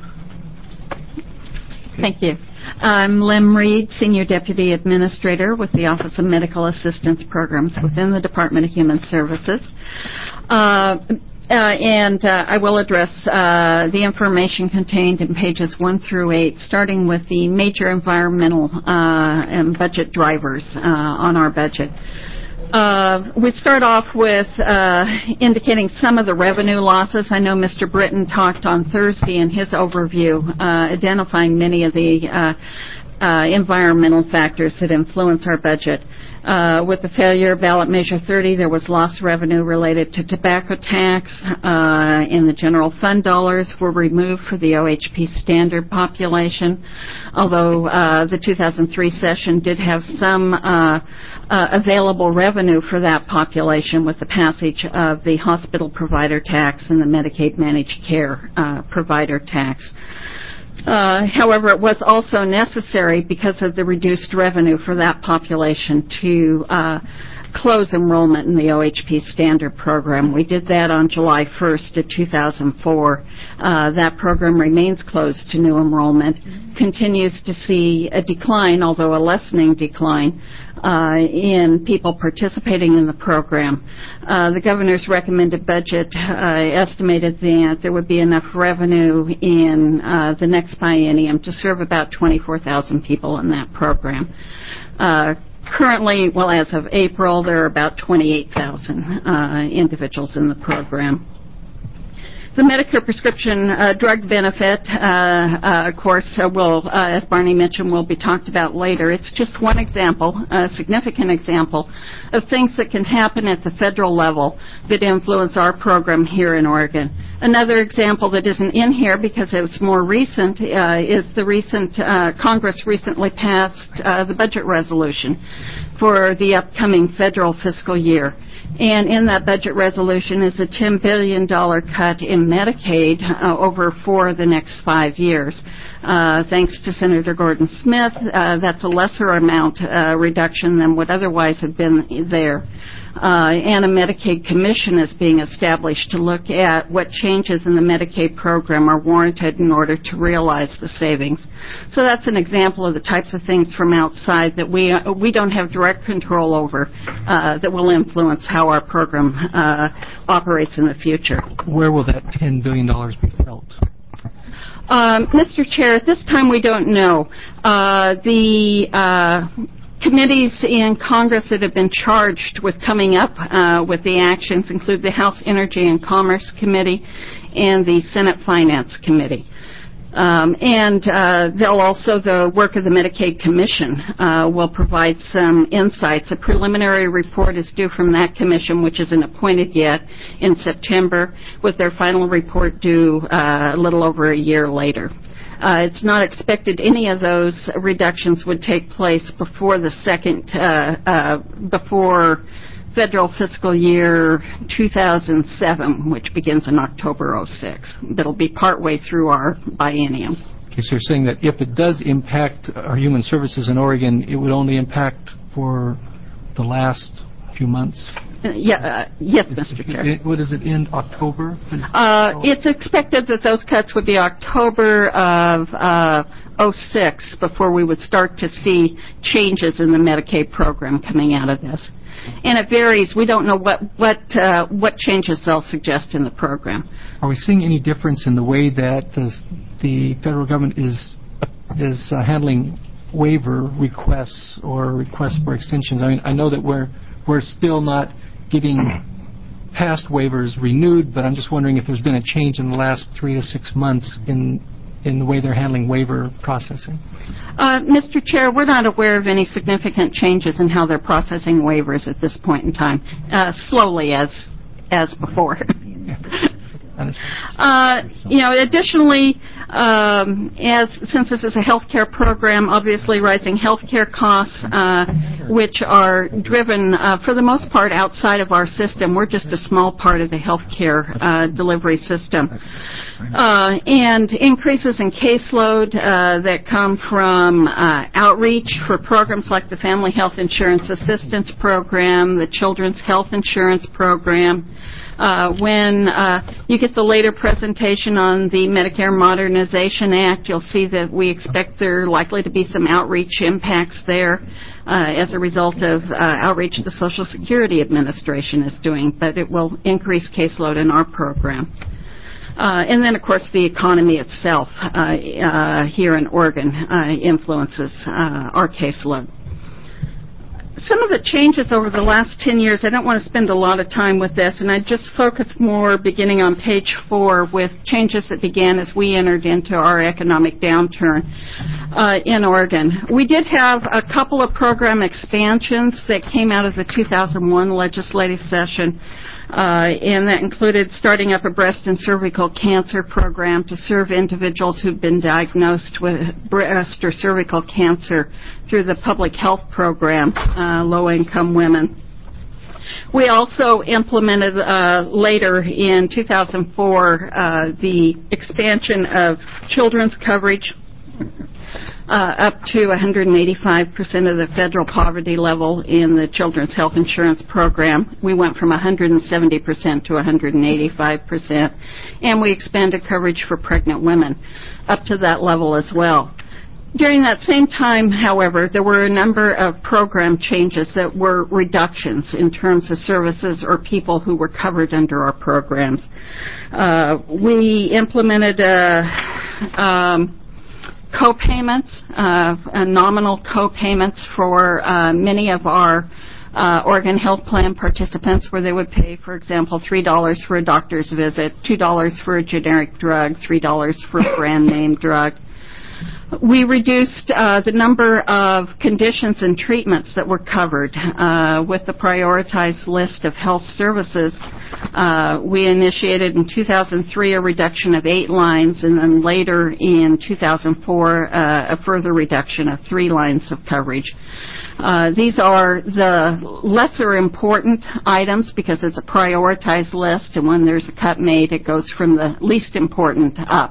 Thank you. I'm Lynn Reed, Senior Deputy Administrator with the Office of Medical Assistance Programs within the Department of Human Services. And I will address the information contained in pages 1 through 8, starting with the major environmental and budget drivers on our budget. We start off with indicating some of the revenue losses. I know Mr. Britton talked on Thursday in his overview, identifying many of the environmental factors that influence our budget. With the failure of ballot measure 30, there was lost revenue related to tobacco tax. In the general fund, dollars were removed for the OHP standard population, although the 2003 session did have some available revenue for that population with the passage of the hospital provider tax and the Medicaid managed care provider tax. However, it was also necessary because of the reduced revenue for that population to close enrollment in the OHP standard program. We did that on July 1st of 2004. That program remains closed to new enrollment, continues to see a decline, although a lessening decline, in people participating in the program. The governor's recommended budget estimated that there would be enough revenue in the next biennium to serve about 24,000 people in that program. Currently, well, as of April, there are about 28,000 individuals in the program. The Medicare prescription drug benefit, of course, will, as Barney mentioned, will be talked about later. It's just one example, a significant example, of things that can happen at the federal level that influence our program here in Oregon. Another example that isn't in here because it's more recent is the recent Congress recently passed the budget resolution for the upcoming federal fiscal year. And in that budget resolution is a $10 billion cut in Medicaid for the next 5 years. Thanks to Senator Gordon Smith, that's a lesser amount reduction than would otherwise have been there. And a Medicaid commission is being established to look at what changes in the Medicaid program are warranted in order to realize the savings. So that's an example of the types of things from outside that we don't have direct control over that will influence how our program operates in the future. Where will that $10 billion be felt? Mr. Chair, at this time we don't know. The committees in Congress that have been charged with coming up with the actions include the House Energy and Commerce Committee and the Senate Finance Committee. And they'll also, the work of the Medicaid Commission will provide some insights. A preliminary report is due from that commission, which isn't appointed yet, in September, with their final report due a little over a year later. It's not expected any of those reductions would take place before the before federal fiscal year 2007, which begins in October 06. That'll be partway through our biennium. Okay, so you're saying that if it does impact our human services in Oregon, it would only impact for the last few months? Yes, Mr. Chair. What is it, end October? It's expected that those cuts would be October of 06 before we would start to see changes in the Medicaid program coming out of this. And it varies. We don't know what changes they'll suggest in the program. Are we seeing any difference in the way that the federal government is handling waiver requests or requests for extensions? I mean, I know that we're still not getting past waivers renewed, but I'm just wondering if there's been a change in the last 3 to 6 months in the way they're handling waiver processing. Mr. Chair, we're not aware of any significant changes in how they're processing waivers at this point in time, slowly as before. Additionally, since this is a healthcare program, obviously rising healthcare costs, which are driven for the most part outside of our system. We're just a small part of the healthcare delivery system. And increases in caseload that come from outreach for programs like the Family Health Insurance Assistance Program, the Children's Health Insurance Program. When you get the later presentation on the Medicare Modernization Act, you'll see that we expect there are likely to be some outreach impacts there as a result of outreach the Social Security Administration is doing, but it will increase caseload in our program. And then, of course, the economy itself here in Oregon influences our caseload. some of the changes over the last 10 years, I don't want to spend a lot of time with this, and I just focus more beginning on page 4 with changes that began as we entered into our economic downturn in Oregon. We did have a couple of program expansions that came out of the 2001 legislative session, and that included starting up a breast and cervical cancer program to serve individuals who've been diagnosed with breast or cervical cancer through the public health program, low-income women. We also implemented later in 2004 the expansion of children's coverage up to 185% of the federal poverty level in the Children's Health Insurance Program. We went from 170% to 185%, and we expanded coverage for pregnant women up to that level as well. During that same time, however, there were a number of program changes that were reductions in terms of services or people who were covered under our programs. We implemented co-payments, nominal co-payments for many of our Oregon Health Plan participants, where they would pay, for example, $3 for a doctor's visit, $2 for a generic drug, $3 for a brand name drug. We reduced the number of conditions and treatments that were covered with the prioritized list of health services. We initiated in 2003 a reduction of 8 lines, and then later in 2004 a further reduction of 3 lines of coverage. These are the lesser important items because it's a prioritized list, and when there's a cut made, it goes from the least important up.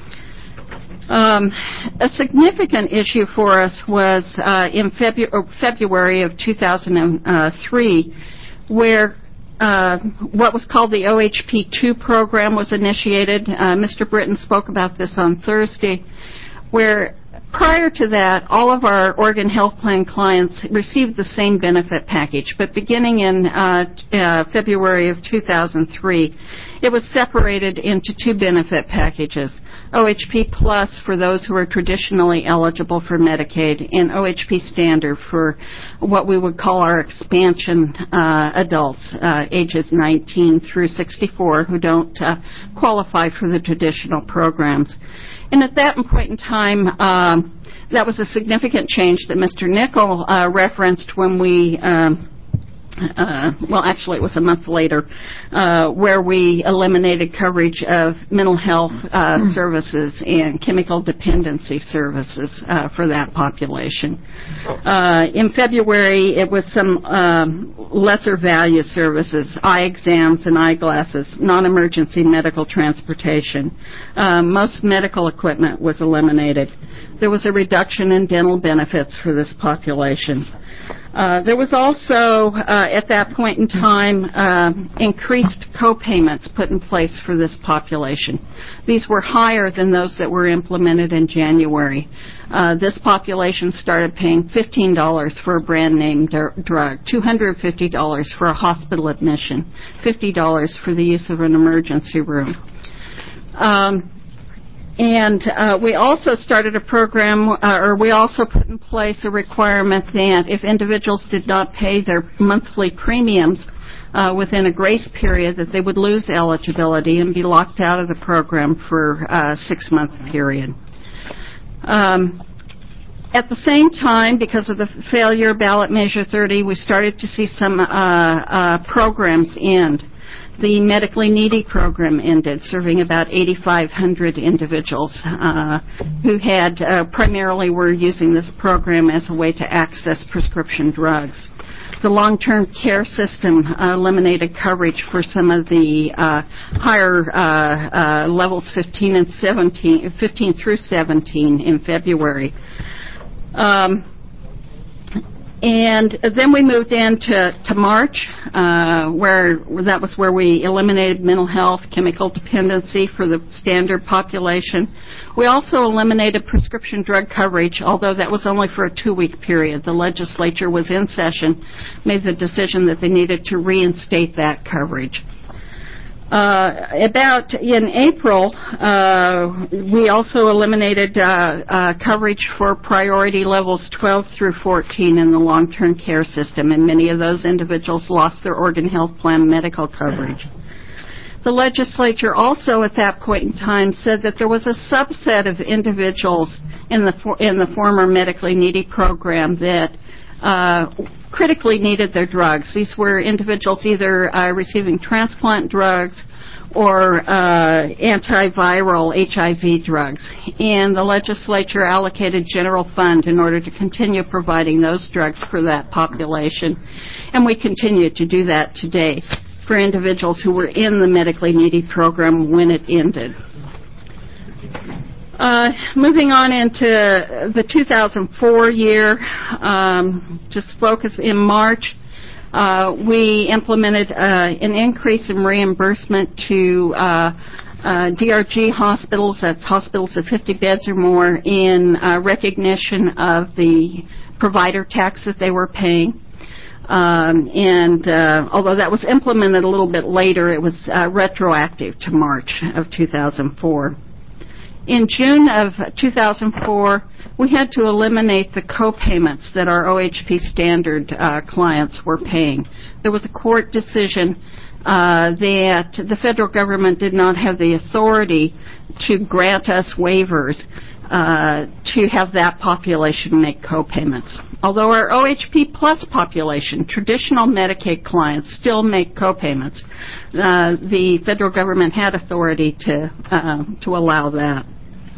A significant issue for us was in February of 2003, where what was called the OHP2 program was initiated. Mr. Britton spoke about this on Thursday, where prior to that, all of our Oregon Health Plan clients received the same benefit package, but beginning in February of 2003, it was separated into 2 benefit packages. OHP Plus for those who are traditionally eligible for Medicaid, and OHP Standard for what we would call our expansion adults, ages 19 through 64, who don't qualify for the traditional programs. And at that point in time, that was a significant change that Mr. Nickel referenced when we well, actually, it was a month later, where we eliminated coverage of mental health services and chemical dependency services for that population. In February, it was some lesser value services, eye exams and eyeglasses, non-emergency medical transportation. Most medical equipment was eliminated. There was a reduction in dental benefits for this population. There was also, at that point in time, increased co-payments put in place for this population. These were higher than those that were implemented in January. This population started paying $15 for a brand name drug, $250 for a hospital admission, $50 for the use of an emergency room. And we also started a program, or we also put in place a requirement that if individuals did not pay their monthly premiums within a grace period, that they would lose eligibility and be locked out of the program for a 6-month period. At the same time, because of the failure of ballot measure 30, we started to see some programs end. The medically needy program ended, serving about 8,500 individuals who had primarily were using this program as a way to access prescription drugs. The long-term care system eliminated coverage for some of the higher levels 15 through 17 in February. And then we moved into March, where that was where we eliminated mental health, chemical dependency for the standard population. We also eliminated prescription drug coverage, although that was only for a 2-week period. The legislature was in session, made the decision that they needed to reinstate that coverage. About in April, we also eliminated coverage for priority levels 12 through 14 in the long-term care system, and many of those individuals lost their Oregon Health Plan medical coverage. The legislature also at that point in time said that there was a subset of individuals in the former medically needy program that critically needed their drugs. These were individuals either receiving transplant drugs or antiviral HIV drugs. And the legislature allocated general fund in order to continue providing those drugs for that population. And we continue to do that today for individuals who were in the medically needy program when it ended. Moving on into the 2004 year, just focus in March, we implemented an increase in reimbursement to DRG hospitals, that's hospitals of 50 beds or more, in recognition of the provider tax that they were paying. Although that was implemented a little bit later, it was retroactive to March of 2004. In June of 2004, we had to eliminate the co-payments that our OHP standard clients were paying. There was a court decision that the federal government did not have the authority to grant us waivers to have that population make co-payments. Although our OHP Plus population, traditional Medicaid clients, still make co-payments, the federal government had authority to allow that.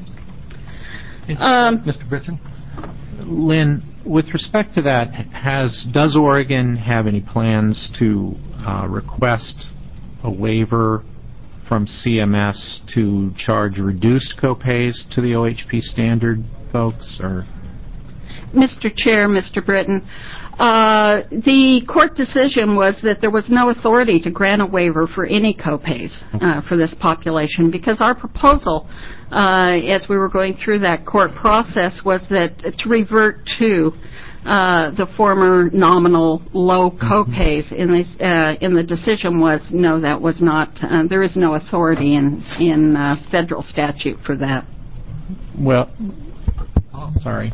Mr. Britton? Lynn, with respect to that, does Oregon have any plans to request a waiver from CMS to charge reduced copays to the OHP standard folks, or? Mr. Chair, Mr. Britton, the court decision was that there was no authority to grant a waiver for any copays for this population, because our proposal, as we were going through that court process, was that to revert to the former nominal low copays. In the decision was no, that was not. There is no authority in federal statute for that. Well, sorry.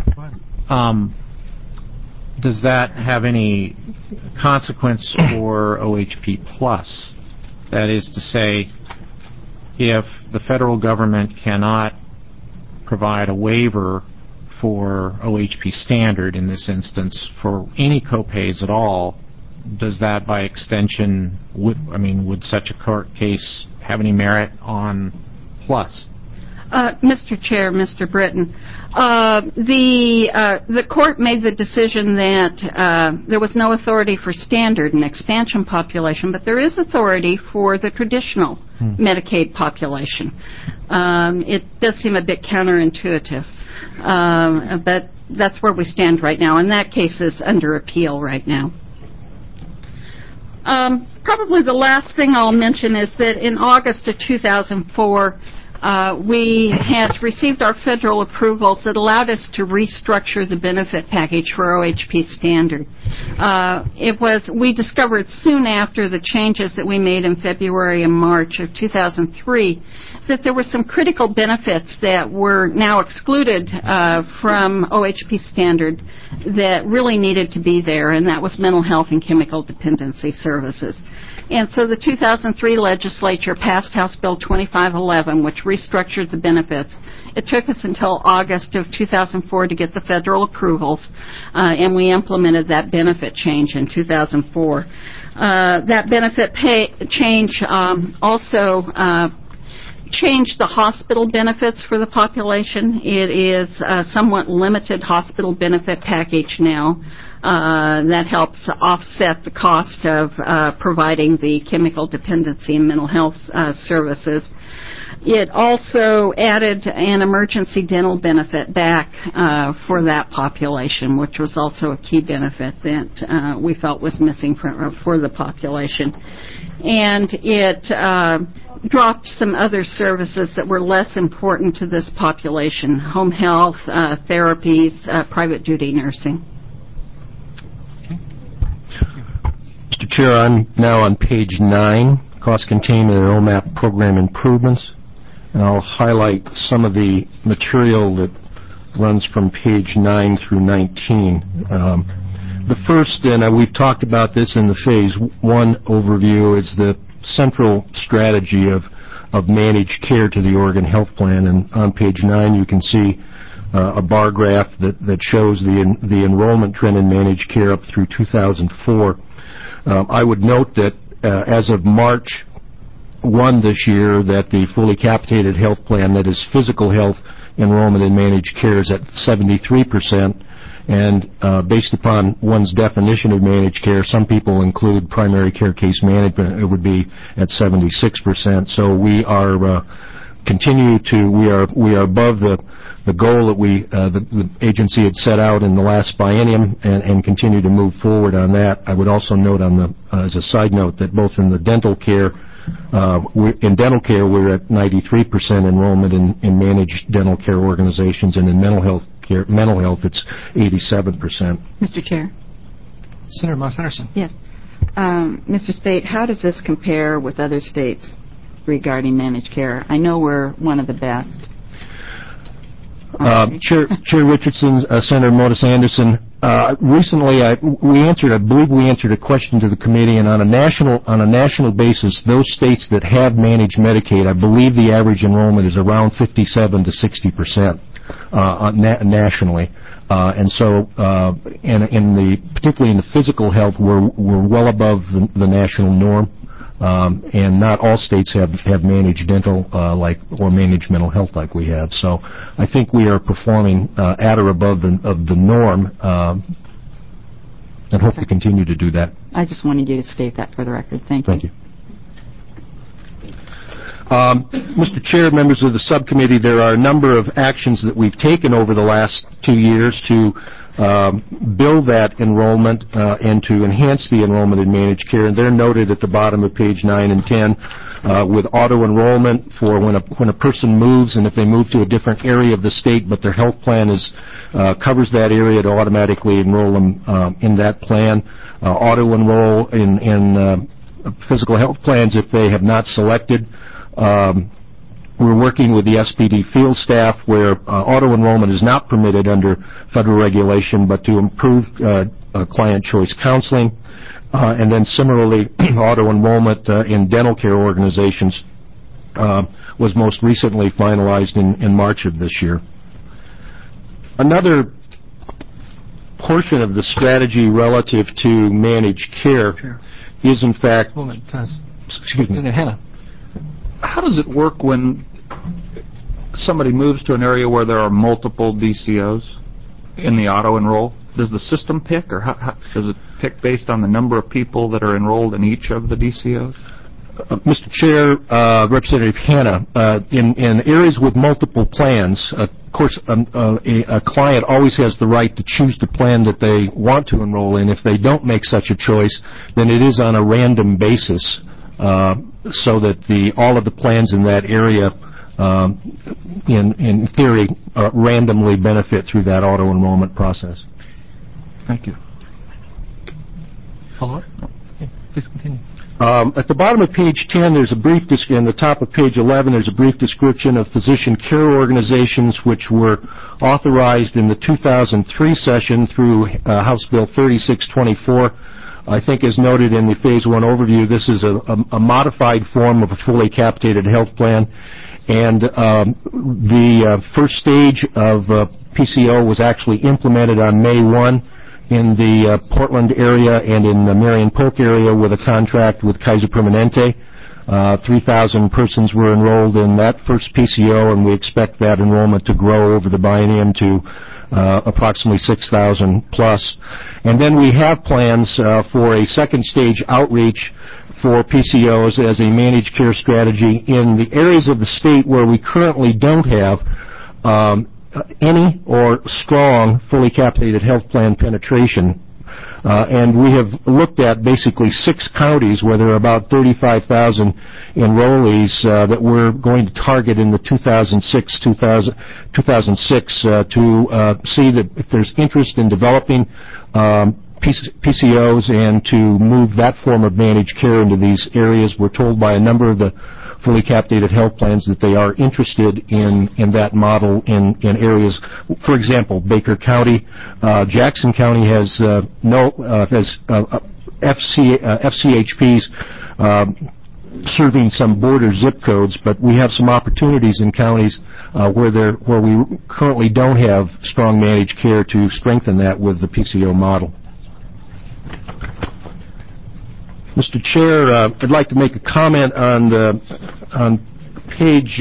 Does that have any consequence for OHP Plus? That is to say, if the federal government cannot provide a waiver for OHP standard in this instance for any copays at all, does that by extension, would such a court case have any merit on Plus? Mr. Chair, Mr. Britton, the court made the decision that there was no authority for standard and expansion population, but there is authority for the traditional Medicaid population. It does seem a bit counterintuitive, but that's where we stand right now, and that case is under appeal right now. Probably the last thing I'll mention is that in August of 2004, we had received our federal approvals that allowed us to restructure the benefit package for OHP standard. We discovered soon after the changes that we made in February and March of 2003 that there were some critical benefits that were now excluded from OHP standard that really needed to be there, and that was mental health and chemical dependency services. And so the 2003 legislature passed House Bill 2511, which restructured the benefits. It took us until August of 2004 to get the federal approvals, and we implemented that benefit change in 2004. That benefit change also changed the hospital benefits for the population. It is a somewhat limited hospital benefit package now. That helps offset the cost of providing the chemical dependency and mental health services. It also added an emergency dental benefit back for that population, which was also a key benefit that we felt was missing for the population. And it dropped some other services that were less important to this population: home health, therapies, private duty nursing. Mr. Chair, I'm now on page 9, cost containment and OMAP program improvements. And I'll highlight some of the material that runs from page 9 through 19. The first, and we've talked about this in the Phase 1 overview, is the central strategy of managed care to the Oregon Health Plan. And on page 9 you can see a bar graph that shows the enrollment trend in managed care up through 2004. I would note that as of March 1 this year, that the fully capitated health plan, that is physical health enrollment in managed care, is at 73%. And based upon one's definition of managed care, some people include primary care case management. It would be at 76%. So we are we are above the goal that the agency had set out in the last biennium, and continue to move forward on that. I would also note as a side note that both in the dental care, we're at 93% enrollment in managed dental care organizations, and in mental health it's 87%. Mr. Chair. Senator Moss Henderson. Yes. Mr. Spate, how does this compare with other states regarding managed care? I know we're one of the best. Chair Richardson, Senator Modis Anderson, recently I believe we answered a question to the committee, and on a national basis, those states that have managed Medicaid, I believe the average enrollment is around 57 to 60% nationally. And so, particularly in the physical health, we're well above the national norm. And not all states have managed dental or managed mental health like we have. So I think we are performing at or above the norm, and hope to continue to do that. I just wanted you to state that for the record. Thank you. Mr. Chair, members of the subcommittee, there are a number of actions that we've taken over the last 2 years to build that enrollment and to enhance the enrollment in managed care, and they're noted at the bottom of page 9 and 10 with auto-enrollment for when a person moves, and if they move to a different area of the state but their health plan covers that area, to automatically enroll them in that plan. Auto-enroll in physical health plans if they have not selected. We're working with the SPD field staff where auto-enrollment is not permitted under federal regulation, but to improve client choice counseling. And then similarly, auto-enrollment in dental care organizations was most recently finalized in March of this year. Another portion of the strategy relative to managed care is, in fact... Excuse me. Hannah, how does it work when somebody moves to an area where there are multiple DCOs in the auto-enroll? Does the system pick, or how does it pick based on the number of people that are enrolled in each of the DCOs? Mr. Chair, Representative Hannah, in areas with multiple plans, of course, a client always has the right to choose the plan that they want to enroll in. If they don't make such a choice, then it is on a random basis, so that all of the plans in that area, in theory, randomly benefit through that auto-enrollment process. Thank you. Follow-up? Okay, please continue. At the bottom of page 10, there's a brief and the top of page 11, there's a brief description of physician care organizations which were authorized in the 2003 session through House Bill 3624. I think, as noted in the Phase 1 overview, this is a modified form of a fully capitated health plan, and the first stage of PCO was actually implemented on May 1 in the Portland area and in the Marion Polk area with a contract with Kaiser Permanente. 3,000 persons were enrolled in that first PCO, and we expect that enrollment to grow over the biennium to approximately 6,000 plus. And then we have plans for a second stage outreach for PCOs as a managed care strategy in the areas of the state where we currently don't have any or strong fully capitated health plan penetration. And we have looked at basically 6 counties where there are about 35,000 enrollees that we're going to target in the 2006 to see that if there's interest in developing PCOs and to move that form of managed care into these areas. We're told by a number of the fully capitated health plans that they are interested in that model in areas. For example, Baker County, Jackson County has FCHPs serving some border zip codes, but we have some opportunities in counties where we currently don't have strong managed care to strengthen that with the PCO model. Mr. Chair, I'd like to make a comment on page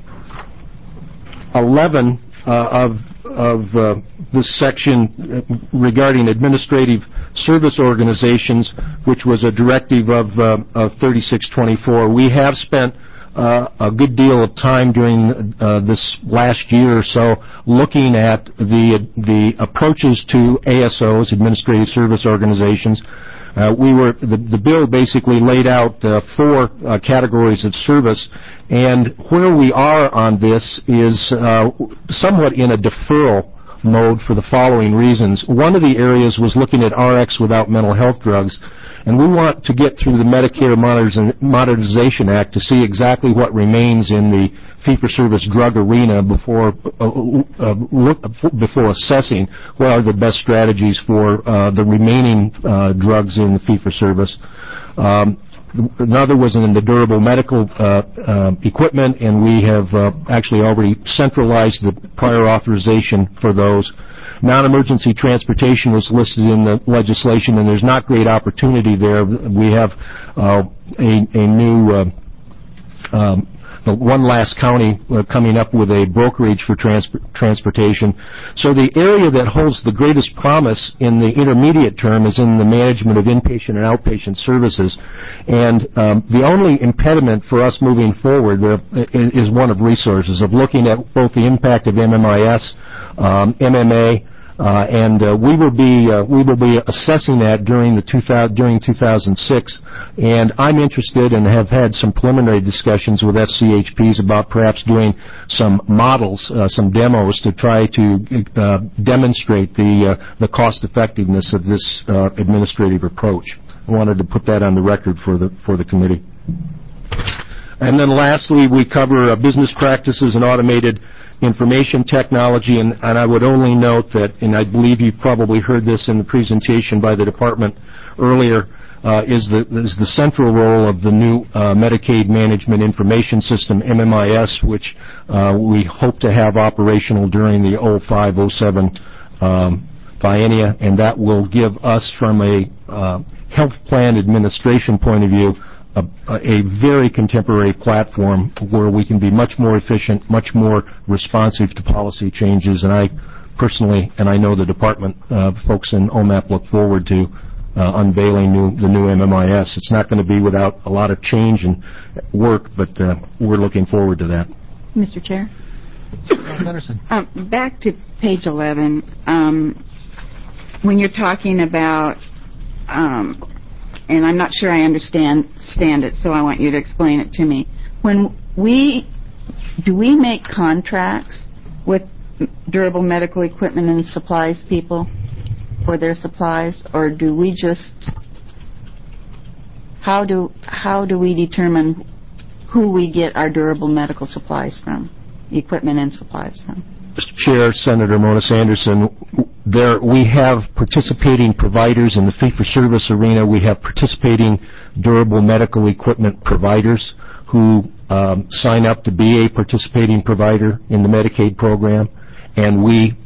11 of this section regarding administrative service organizations, which was a directive of 3624. We have spent a good deal of time during this last year or so looking at the approaches to ASOs, administrative service organizations. The bill basically laid out 4 categories of service, and where we are on this is somewhat in a deferral mode for the following reasons. One of the areas was looking at RX without mental health drugs, and we want to get through the Medicare Modernization Act to see exactly what remains in the fee-for-service drug arena before assessing what are the best strategies for the remaining drugs in the fee-for-service. Another was in the durable medical equipment, and we have actually already centralized the prior authorization for those. Non-emergency transportation was listed in the legislation, and there's not great opportunity there. We have a new one last county coming up with a brokerage for transportation. So the area that holds the greatest promise in the intermediate term is in the management of inpatient and outpatient services. And the only impediment for us moving forward is one of resources, of looking at both the impact of MMIS, MMA, and we will be assessing that during 2006. And I'm interested and have had some preliminary discussions with FCHPs about perhaps doing some models, some demos to try to demonstrate the cost effectiveness of this administrative approach. I wanted to put that on the record for the committee. And then lastly, we cover business practices and automated information technology, and I would only note that, and I believe you've probably heard this in the presentation by the department earlier, is the central role of the new Medicaid Management Information System, MMIS, which we hope to have operational during the 05-07 biennia, and that will give us, from a health plan administration point of view, a very contemporary platform where we can be much more efficient, much more responsive to policy changes. And I personally, and I know the department folks in OMAP look forward to unveiling the new MMIS. It's not going to be without a lot of change and work, but we're looking forward to that. Mr. Chair? Anderson. Back to page 11, when you're talking about and I'm not sure I understand it, so I want you to explain it to me. Do we make contracts with durable medical equipment and supplies people for their supplies, or do we just, how do we determine who we get our durable medical supplies from, equipment and supplies from? Mr. Chair, Senator Mona Sanderson, we have participating providers in the fee-for-service arena. We have participating durable medical equipment providers who sign up to be a participating provider in the Medicaid program, and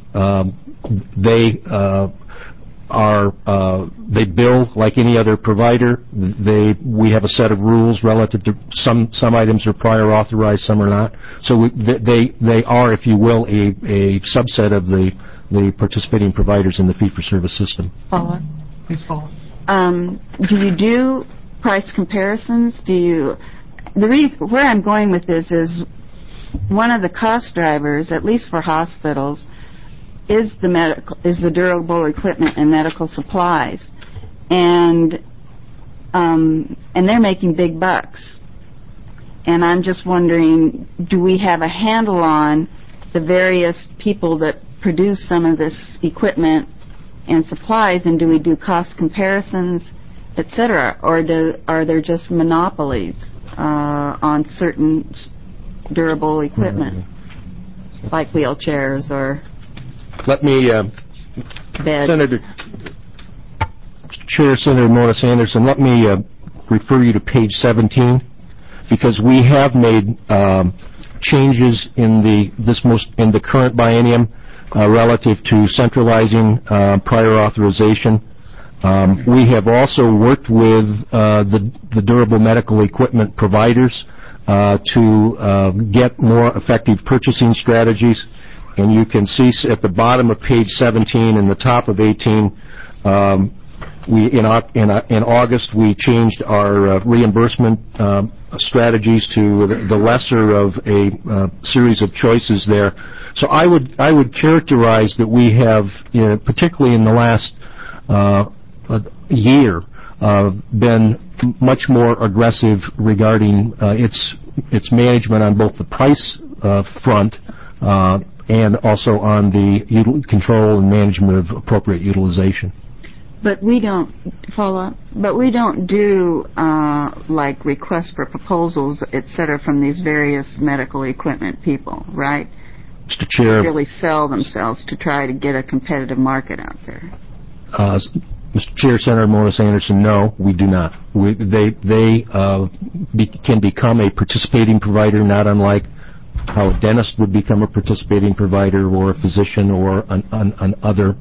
they bill like any other provider. We have a set of rules relative to some items are prior authorized, some are not. So they are, if you will, a subset of the participating providers in the fee-for-service system. Follow-up. Please follow. Do you do price comparisons? The reason where I'm going with this is one of the cost drivers, at least for hospitals, is the durable equipment and medical supplies, and they're making big bucks. And I'm just wondering, do we have a handle on the various people that produce some of this equipment and supplies, and do we do cost comparisons, et cetera, or are there just monopolies on certain durable equipment, like wheelchairs or Let me, beds? Senator Mona Anderson, let me refer you to page 17, because we have made changes in the current biennium relative to centralizing prior authorization. We have also worked with the durable medical equipment providers to get more effective purchasing strategies. And you can see at the bottom of page 17 and the top of 18, in August we changed our reimbursement strategies to the lesser of a series of choices there. So I would characterize that we have, particularly in the last year, been much more aggressive regarding its management on both the price front and also on the control and management of appropriate utilization. But we don't But we don't do like requests for proposals, et cetera, from these various medical equipment people, right? Mr. Chair, They really sell themselves to try to get a competitive market out there. Mr. Chair, Senator Morris Anderson, no, we do not. They can become a participating provider, not unlike how a dentist would become a participating provider, or a physician, or an other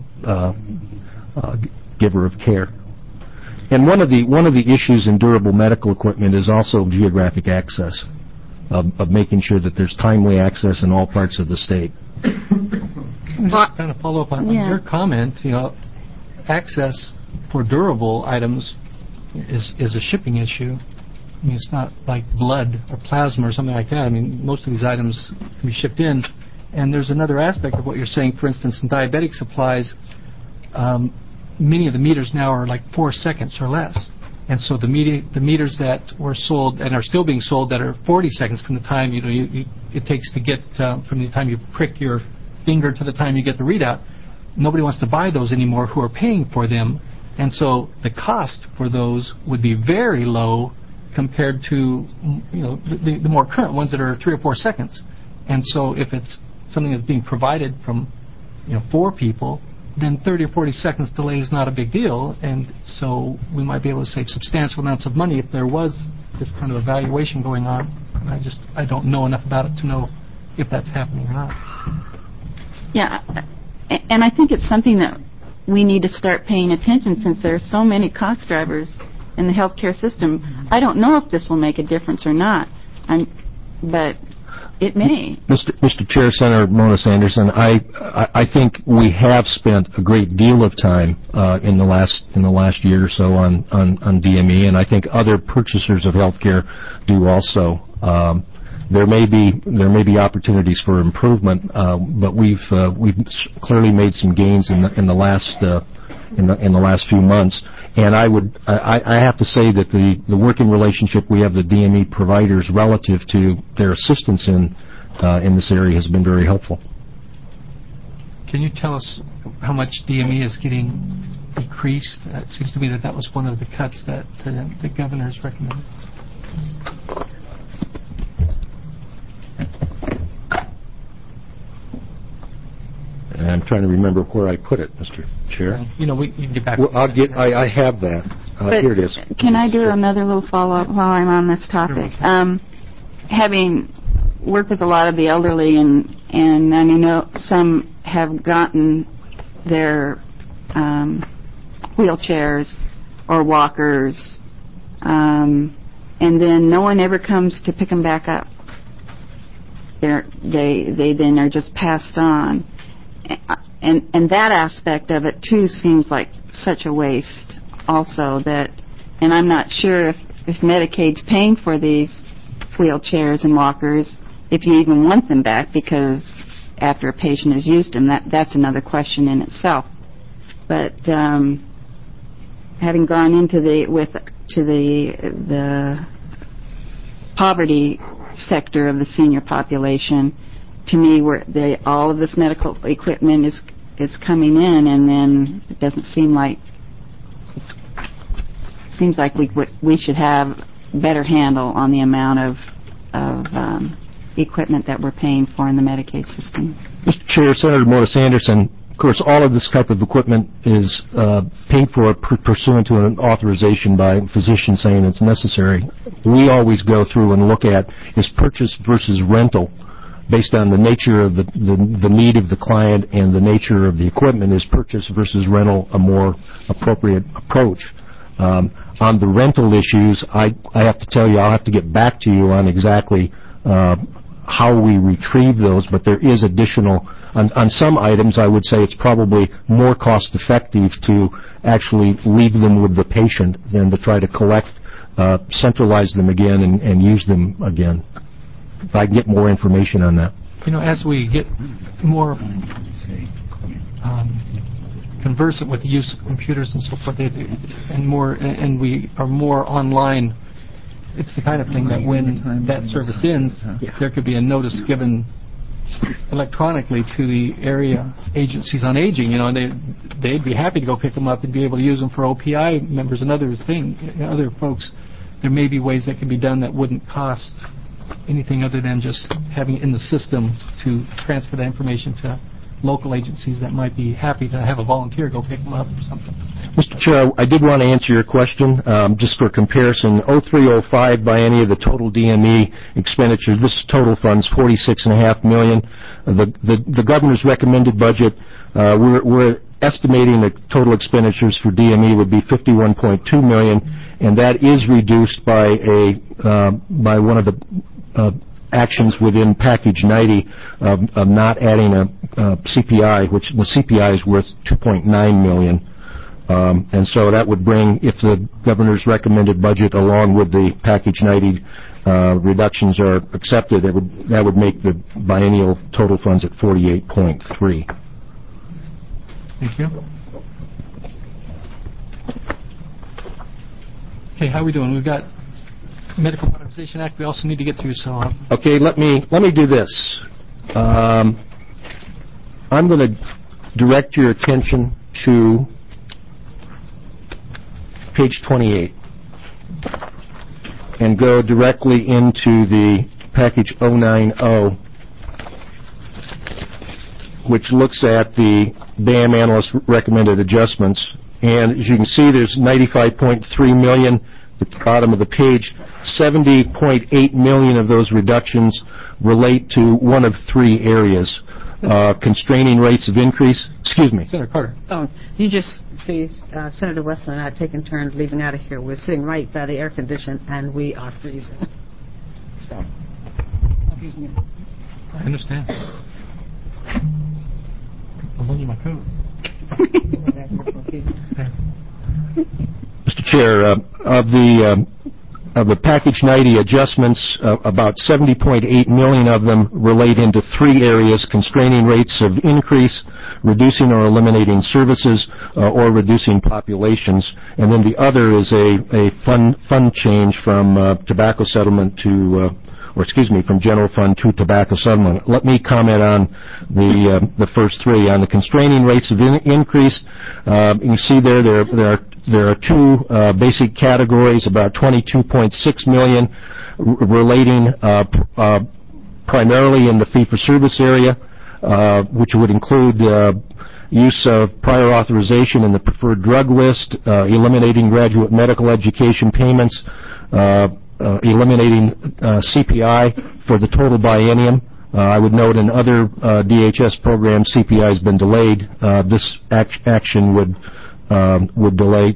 giver of care. And one of the issues in durable medical equipment is also geographic access, of making sure that there's timely access in all parts of the state. Just kind of follow up on your comment. Access for durable items is a shipping issue. I mean, it's not like blood or plasma or something like that. I mean, most of these items can be shipped in. And there's another aspect of what you're saying. For instance, in diabetic supplies, many of the meters now are like 4 seconds or less. And so the meters that were sold and are still being sold that are 40 seconds from the time it takes to get from the time you prick your finger to the time you get the readout, nobody wants to buy those anymore who are paying for them. And so the cost for those would be very low compared to the more current ones that are 3 or 4 seconds. And so if it's something that's being provided from 4 people, then 30 or 40 seconds delay is not a big deal, and so we might be able to save substantial amounts of money if there was this kind of evaluation going on. I don't know enough about it to know if that's happening or not. Yeah, and I think it's something that we need to start paying attention, since there are so many cost drivers in the healthcare system. I don't know if this will make a difference or not, but it may. Mr. Chair, Senator Mona Anderson, I think we have spent a great deal of time in the last year or so on DME, and I think other purchasers of healthcare do also. There may be opportunities for improvement, but we've clearly made some gains in the last few months. And I have to say that the working relationship we have with the DME providers relative to their assistance in this area has been very helpful. Can you tell us how much DME is getting decreased? It seems to me that was one of the cuts that the governor's recommended. I'm trying to remember where I put it, Mr. Chair. We can get back. Well, I have that. Here it is. Can I do another little follow-up while I'm on this topic? Having worked with a lot of the elderly, and I know some have gotten their wheelchairs or walkers, and then no one ever comes to pick them back up. They then are just passed on. And that aspect of it too seems like such a waste also, and I'm not sure if Medicaid's paying for these wheelchairs and walkers, if you even want them back, because after a patient has used them, that's another question in itself. But having gone into the poverty sector of the senior population, to me, all of this medical equipment it's coming in, and then it doesn't seem like seems like we should have better handle on the amount of equipment that we're paying for in the Medicaid system. Mr. Chair, Senator Morris Anderson, of course, all of this type of equipment is paid for pursuant to an authorization by a physician saying it's necessary. We always go through and look at is purchase versus rental based on the nature of the need of the client and the nature of the equipment. Is purchase versus rental a more appropriate approach? On the rental issues, I have to tell you, I'll have to get back to you on exactly how we retrieve those, but there is additional, on some items I would say it's probably more cost effective to actually leave them with the patient than to try to collect, centralize them again and use them again. If I can get more information on that. As we get more conversant with the use of computers and so forth, and we are more online, it's the kind of thing that when that service ends, there could be a notice given electronically to the area agencies on aging. They'd be happy to go pick them up and be able to use them for OPI members and other folks. There may be ways that can be done that wouldn't cost anything other than just having it in the system to transfer that information to local agencies that might be happy to have a volunteer go pick them up or something. Mr. Chair, I did want to answer your question, just for comparison. 0305 by any of the total DME expenditures, this total funds $46.5 million. The governor's recommended budget, we're estimating the total expenditures for DME would be $51.2 million, and that is reduced by one of the actions within Package 90 of not adding a CPI, which the CPI is worth $2.9 million. And so that would bring, if the governor's recommended budget along with the Package 90 reductions are accepted, that would make the biennial total funds at 48.3. Thank you. Okay, how are we doing? We've got Medical Modernization Act we also need to get through, so... Okay, let me do this. I'm going to direct your attention to page 28 and go directly into the package 090, which looks at the BAM analyst recommended adjustments. And as you can see, there's $95.3 million at the bottom of the page. $70.8 million of those reductions relate to one of three areas. Constraining rates of increase. Excuse me. Senator Carter. Oh, you just see Senator Wesson and I taking turns leaving out of here. We're sitting right by the air condition and we are freezing. So, I understand. I'm holding my coat. Mr. Chair, of the Package 90 adjustments, about $70.8 million of them relate into three areas: constraining rates of increase, reducing or eliminating services, or reducing populations. And then the other is a fund change from tobacco settlement to from general fund to tobacco settlement. Let me comment on the first three. On the constraining rates of increase, you can see there are two basic categories, about $22.6 million relating primarily in the fee-for-service area, which would include use of prior authorization in the preferred drug list, eliminating graduate medical education payments, eliminating CPI for the total biennium. I would note in other DHS programs, CPI has been delayed. This action would delay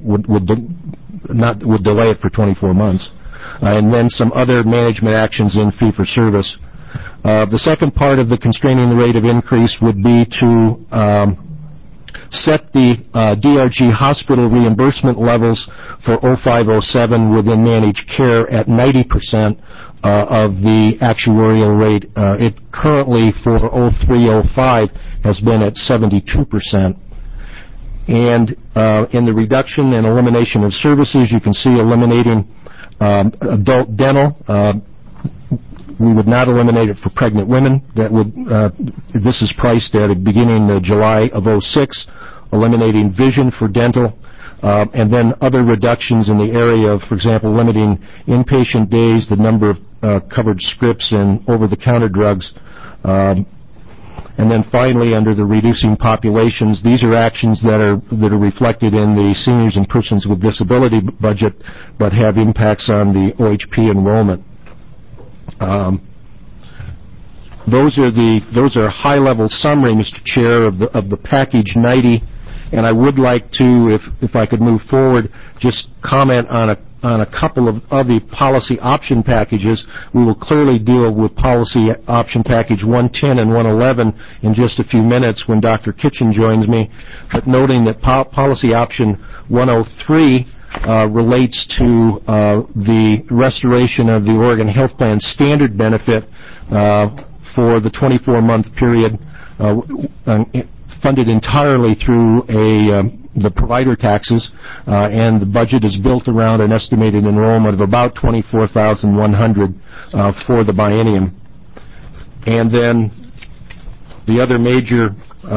it for 24 months. And then some other management actions in fee-for-service. The second part of the constraining the rate of increase would be to set the DRG hospital reimbursement levels for 0507 within managed care at 90% of the actuarial rate. It currently for 0305 has been at 72%. And in the reduction and elimination of services, you can see eliminating adult dental, we would not eliminate it for pregnant women. This is priced at beginning July of 2006, eliminating vision for dental, and then other reductions in the area of, for example, limiting inpatient days, the number of covered scripts, and over-the-counter drugs. And then finally, under the reducing populations, these are actions that are reflected in the seniors and persons with disability budget, but have impacts on the OHP enrollment. Those are a high-level summary, Mr. Chair, of the package 90. And I would like to, if I could move forward, just comment on a couple of the policy option packages. We will clearly deal with policy option package 110 and 111 in just a few minutes when Dr. Kitchen joins me, but noting that policy option 103 relates to the restoration of the Oregon Health Plan standard benefit for the 24-month period, funded entirely through the provider taxes, and the budget is built around an estimated enrollment of about 24,100 for the biennium. And then the other major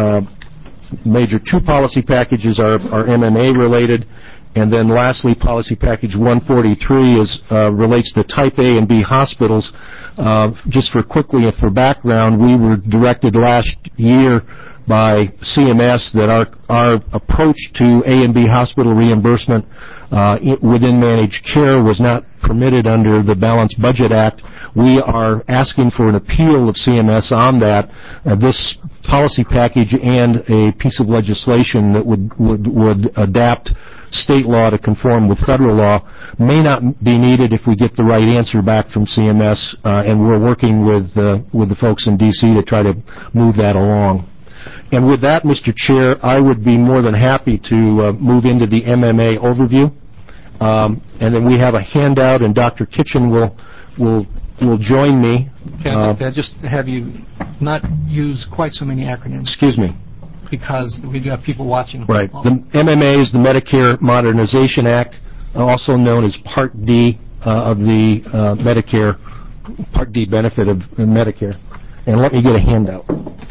two policy packages are MMA related. And then lastly, policy package 143 relates to type A and B hospitals. Just for background, we were directed last year by CMS that our approach to A and B hospital reimbursement within managed care was not permitted under the Balanced Budget Act. We are asking for an appeal of CMS on that. This policy package and a piece of legislation that would adapt state law to conform with federal law may not be needed if we get the right answer back from CMS, and we're working with the folks in D.C. to try to move that along. And with that, Mr. Chair, I would be more than happy to move into the MMA overview. And then we have a handout, and Dr. Kitchen will join me. Okay, I'd like to just have you not use quite so many acronyms. Excuse me. Because we do have people watching. Right. The MMA is the Medicare Modernization Act, also known as Part D of the Medicare, Part D benefit of Medicare. And let me get a handout.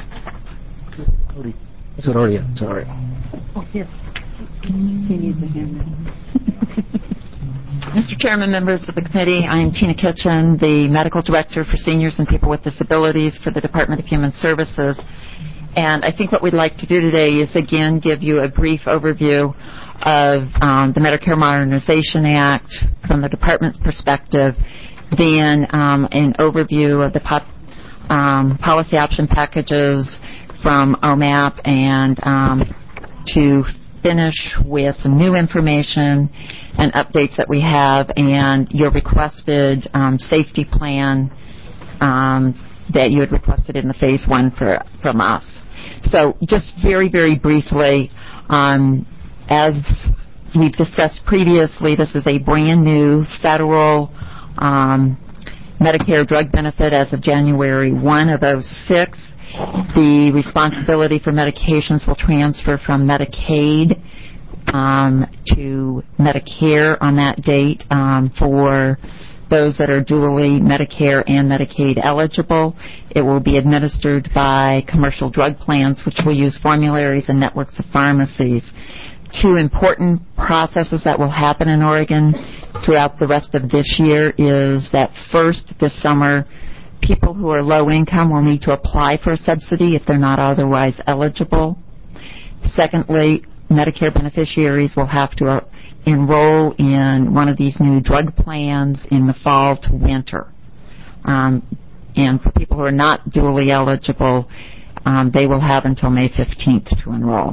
Is it already? Sorry. Oh, here. He needs a handout. Mr. Chairman, members of the committee, I am Tina Kitchen, the Medical Director for Seniors and People with Disabilities for the Department of Human Services. And I think what we'd like to do today is, again, give you a brief overview of the Medicare Modernization Act from the Department's perspective, then an overview of the policy option packages from OMAP, and to finish with some new information and updates that we have, and your requested safety plan that you had requested in the Phase 1 from us. So just very, very briefly, as we've discussed previously, this is a brand new federal Medicare drug benefit as of January 1 of 2006. The responsibility for medications will transfer from Medicaid to Medicare on that date for those that are dually Medicare and Medicaid eligible. It will be administered by commercial drug plans, which will use formularies and networks of pharmacies. Two important processes that will happen in Oregon throughout the rest of this year is that first, this summer, people who are low income will need to apply for a subsidy if they're not otherwise eligible. Secondly, Medicare beneficiaries will have to enroll in one of these new drug plans in the fall to winter. And for people who are not dually eligible, they will have until May 15th to enroll.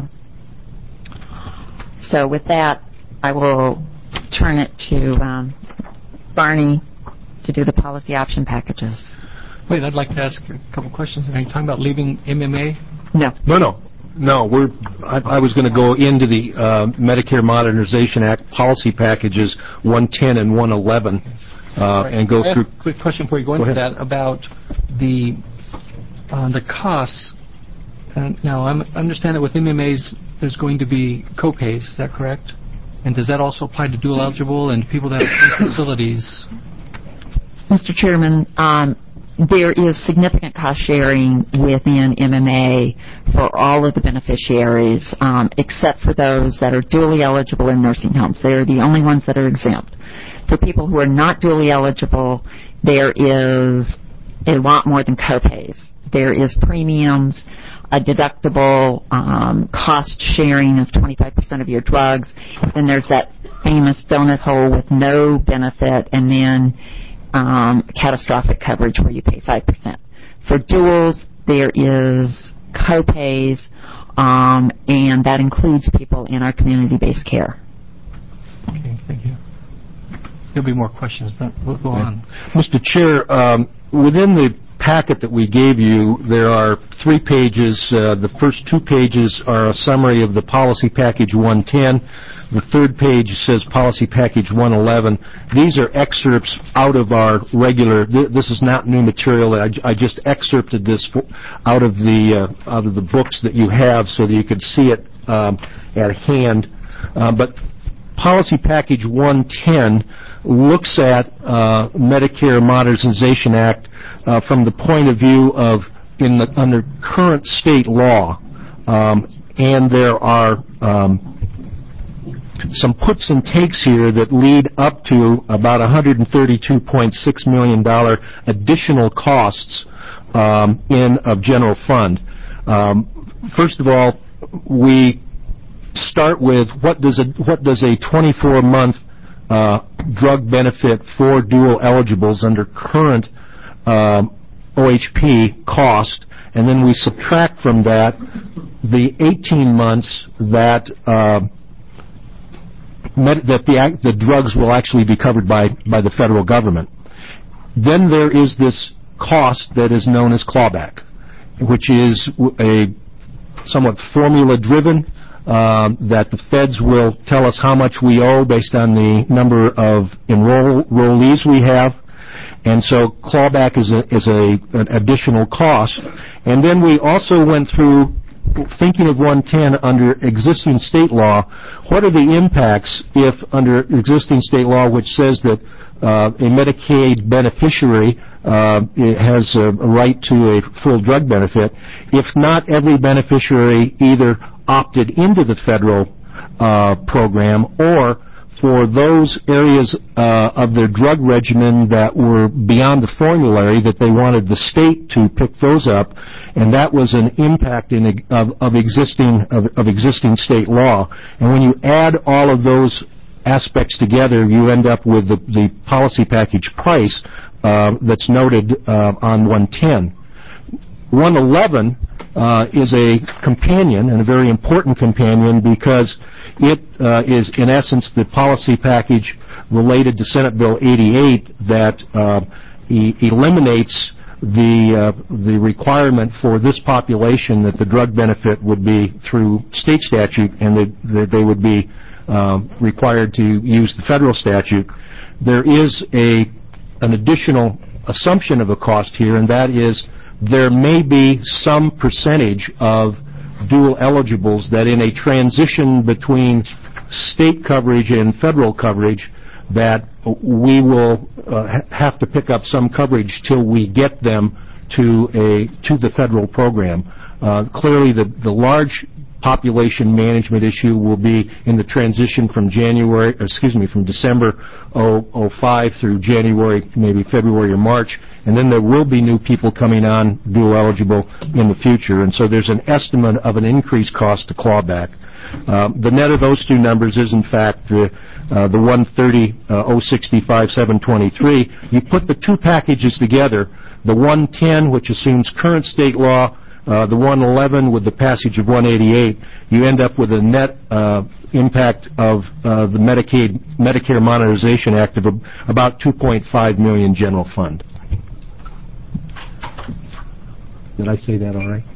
So with that, I will turn it to Barney to do the policy option packages. Wait, I'd like to ask a couple questions. Are you talking about leaving MMA? No. No, I was going to go into the Medicare Modernization Act policy packages 110 and 111 and go through. Quick question before you go into that about the costs. Now, I understand that with MMAs there's going to be co-pays. Is that correct? And does that also apply to dual eligible and people that have facilities? Mr. Chairman, there is significant cost sharing within MMA for all of the beneficiaries, except for those that are dually eligible in nursing homes. They are the only ones that are exempt. For people who are not dually eligible, there is a lot more than copays. There is premiums, a deductible, cost sharing of 25% of your drugs. Then there's that famous donut hole with no benefit, and then catastrophic coverage where you pay 5%. For duals, there is copays, and that includes people in our community-based care. Okay, thank you. There'll be more questions, but we'll go on. Mr. Chair, within the packet that we gave you, there are 3 pages. The first 2 pages are a summary of the Policy Package 110. The third page says Policy Package 111. These are excerpts out of our regular. This is not new material. I just excerpted this out of the books that you have so that you could see it at hand. But Policy Package 110 looks at Medicare Modernization Act from the point of view of under current state law, and there are some puts and takes here that lead up to about $132.6 million additional costs of general fund. First of all, we start with what does a 24-month drug benefit for dual eligibles under current OHP cost, and then we subtract from that the 18 months that the drugs will actually be covered by the federal government. Then there is this cost that is known as clawback, which is a somewhat formula-driven, that the feds will tell us how much we owe based on the number of enrollees we have. And so clawback is an additional cost. And then we also went through, thinking of 110 under existing state law, what are the impacts if under existing state law, which says that a Medicaid beneficiary has a right to a full drug benefit, if not every beneficiary either opted into the federal program, or for those areas of their drug regimen that were beyond the formulary, that they wanted the state to pick those up, and that was an impact of existing state law. And when you add all of those aspects together, you end up with the policy package price that's noted on 110. 111 is a companion, and a very important companion, because it is, in essence, the policy package related to Senate Bill 88 that eliminates the requirement for this population that the drug benefit would be through state statute, and that they would be required to use the federal statute. There is an additional assumption of a cost here, and that is there may be some percentage of dual eligibles that in a transition between state coverage and federal coverage that we will have to pick up some coverage till we get them to the federal program. Clearly, the large population management issue will be in the transition from December 05 through January, maybe February or March, and then there will be new people coming on dual eligible in the future, and so there's an estimate of an increased cost to clawback. The net of those two numbers is, in fact, the 130,065,723. You put the two packages together, the 110, which assumes current state law, the 111 with the passage of 188, you end up with a net impact of the Medicare Modernization Act of about $2.5 million general fund. Did I say that all right?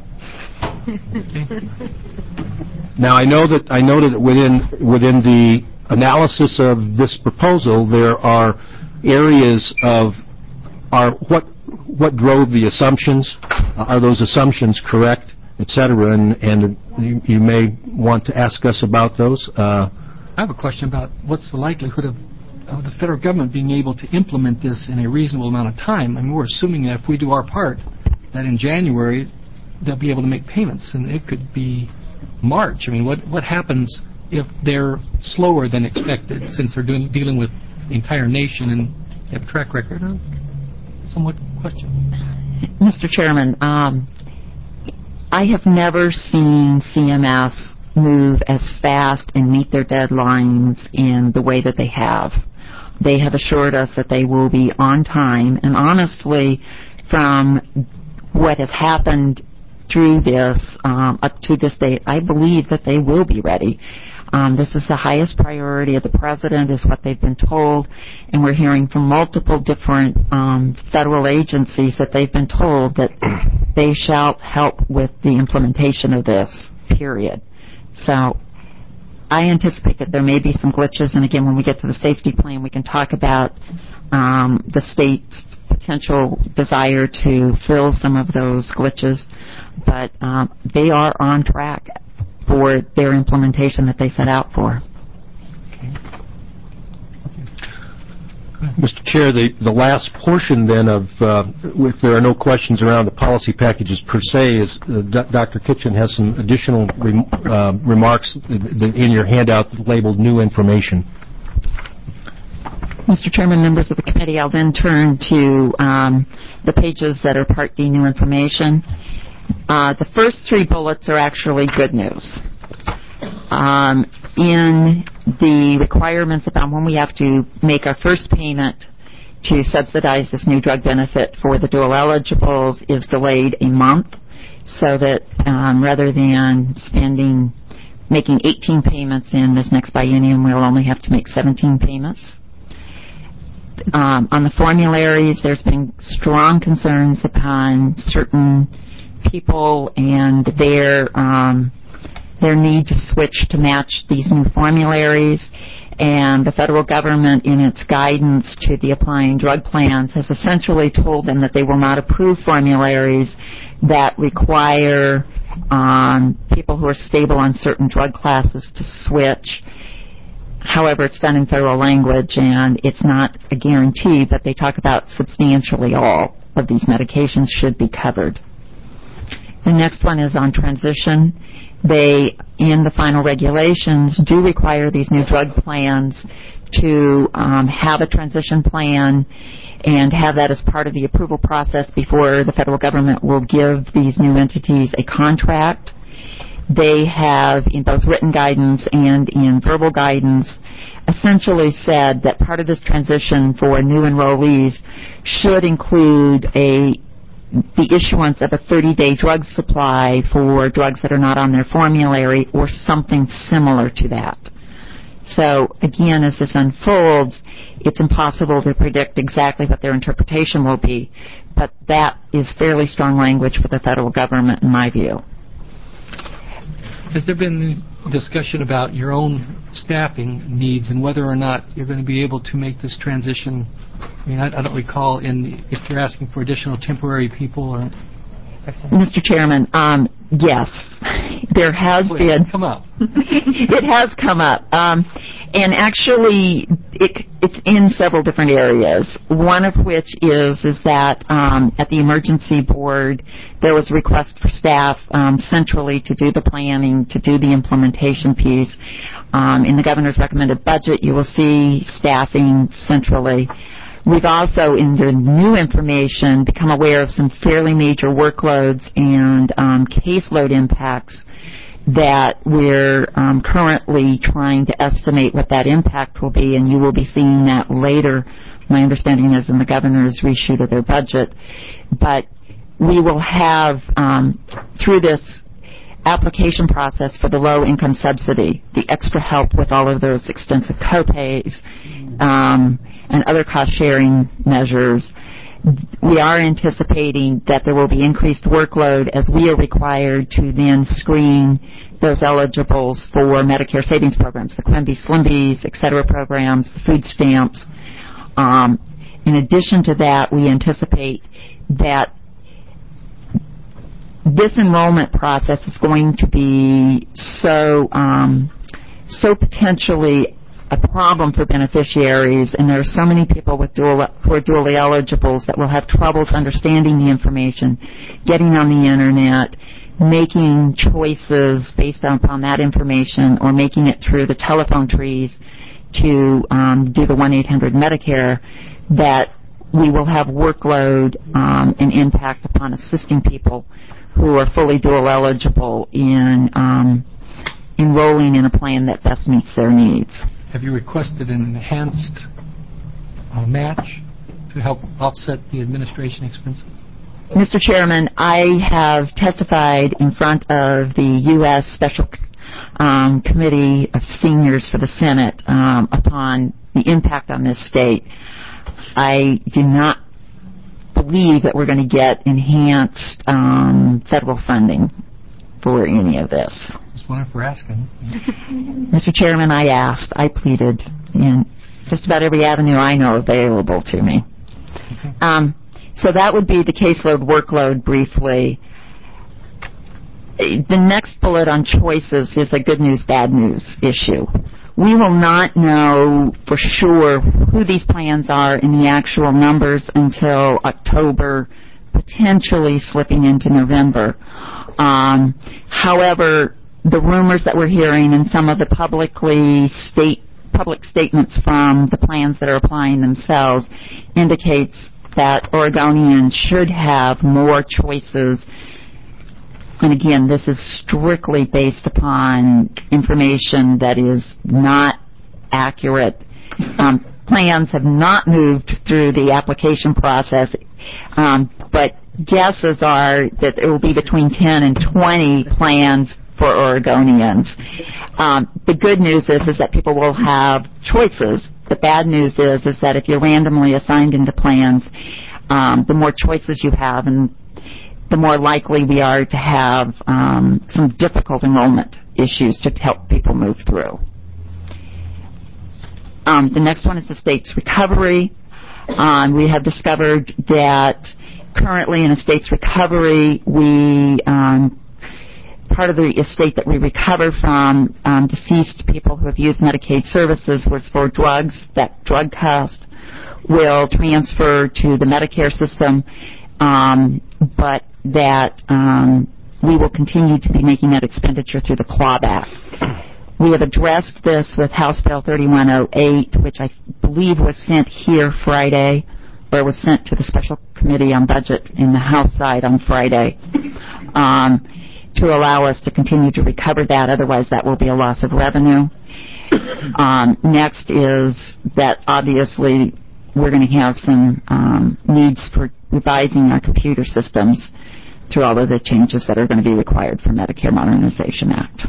Now I know that within the analysis of this proposal there are areas of what drove the assumptions, are those assumptions correct, etc., and you may want to ask us about those. I have a question about what's the likelihood of the federal government being able to implement this in a reasonable amount of time. I mean, we're assuming that if we do our part, that in January they'll be able to make payments, and it could be March. I mean, what happens if they're slower than expected, since they're dealing with the entire nation and they have a track record? Somewhat question. Mr. Chairman, I have never seen CMS move as fast and meet their deadlines in the way that they have. They have assured us that they will be on time, and honestly, from what has happened through this up to this date, I believe that they will be ready. This is the highest priority of the President, is what they've been told, and we're hearing from multiple different federal agencies that they've been told that they shall help with the implementation of this, period. So I anticipate that there may be some glitches, and again, when we get to the safety plan, we can talk about the state's potential desire to fill some of those glitches, but they are on track for their implementation that they set out for. Mr. Chair, the last portion then of, if there are no questions around the policy packages per se, is Dr. Kitchen has some additional remarks in your handout labeled new information. Mr. Chairman, members of the committee, I'll then turn to the pages that are Part D new information. The first three bullets are actually good news. In the requirements about when we have to make our first payment to subsidize this new drug benefit for the dual eligibles is delayed a month, so that rather than making 18 payments in this next biennium, we'll only have to make 17 payments. On the formularies, there's been strong concerns upon certain people and their need to switch to match these new formularies, and the federal government, in its guidance to the applying drug plans, has essentially told them that they will not approve formularies that require people who are stable on certain drug classes to switch. However, it's done in federal language, and it's not a guarantee, but they talk about substantially all of these medications should be covered. The next one is on transition. They, in the final regulations, do require these new drug plans to have a transition plan and have that as part of the approval process before the federal government will give these new entities a contract. They have, in both written guidance and in verbal guidance, essentially said that part of this transition for new enrollees should include the issuance of a 30-day drug supply for drugs that are not on their formulary or something similar to that. So, again, as this unfolds, it's impossible to predict exactly what their interpretation will be, but that is fairly strong language for the federal government, in my view. Has there been discussion about your own staffing needs and whether or not you're going to be able to make this transition? I mean, I don't recall if you're asking for additional temporary people or... Mr. Chairman, yes, there has been. Come up. It has come up, and actually, it's in several different areas. One of which is that at the emergency board, there was a request for staff centrally to do the planning, to do the implementation piece. In the governor's recommended budget, you will see staffing centrally. We've also, in the new information, become aware of some fairly major workloads and caseload impacts that we're currently trying to estimate what that impact will be, and you will be seeing that later. My understanding is in the governor's reshoot of their budget. But we will have, through this application process for the low-income subsidy, the extra help with all of those extensive copays, and other cost-sharing measures, we are anticipating that there will be increased workload as we are required to then screen those eligibles for Medicare savings programs, the Quimby, Slimbies, et cetera programs, the food stamps. In addition to that, we anticipate that this enrollment process is going to be so potentially a problem for beneficiaries, and there are so many people with who are dually eligibles that will have troubles understanding the information, getting on the internet, making choices based upon that information, or making it through the telephone trees to do the 1-800 Medicare, that we will have workload and impact upon assisting people who are fully dual eligible in enrolling in a plan that best meets their needs. Have you requested an enhanced match to help offset the administration expenses? Mr. Chairman, I have testified in front of the U.S. Special Committee of Seniors for the Senate upon the impact on this state. I do not believe that we're going to get enhanced federal funding for any of this. Just wondering if we're asking. Mr. Chairman, I asked, I pleaded in just about every avenue I know available to me. Okay. So that would be the caseload workload briefly. The next bullet on choices is a good news, bad news issue. We will not know for sure who these plans are in the actual numbers until October, potentially slipping into November. However, the rumors that we're hearing and some of the public statements from the plans that are applying themselves indicates that Oregonians should have more choices. And again, this is strictly based upon information that is not accurate. Plans have not moved through the application process, but guesses are that it will be between 10 and 20 plans for Oregonians. The good news is that people will have choices. The bad news is that if you're randomly assigned into plans, the more choices you have, and the more likely we are to have some difficult enrollment issues to help people move through. The next one is the state's recovery. We have discovered that currently in a state's recovery, part of the estate that we recover from deceased people who have used Medicaid services was for drugs. That drug cost will transfer to the Medicare system, but that we will continue to be making that expenditure through the clawback. We have addressed this with House Bill 3108, which I believe was sent here Friday, or was sent to the Special Committee on Budget in the House side on Friday, to allow us to continue to recover that. Otherwise, that will be a loss of revenue. Next is that obviously we're going to have some needs for revising our computer systems through all of the changes that are going to be required for Medicare Modernization Act.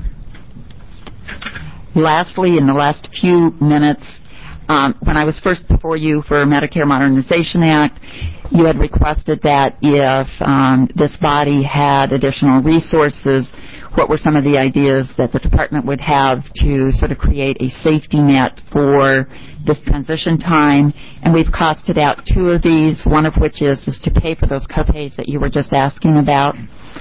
Lastly, in the last few minutes, when I was first before you for Medicare Modernization Act, you had requested that if this body had additional resources, what were some of the ideas that the department would have to sort of create a safety net for this transition time. And we've costed out two of these, one of which is just to pay for those copays that you were just asking about.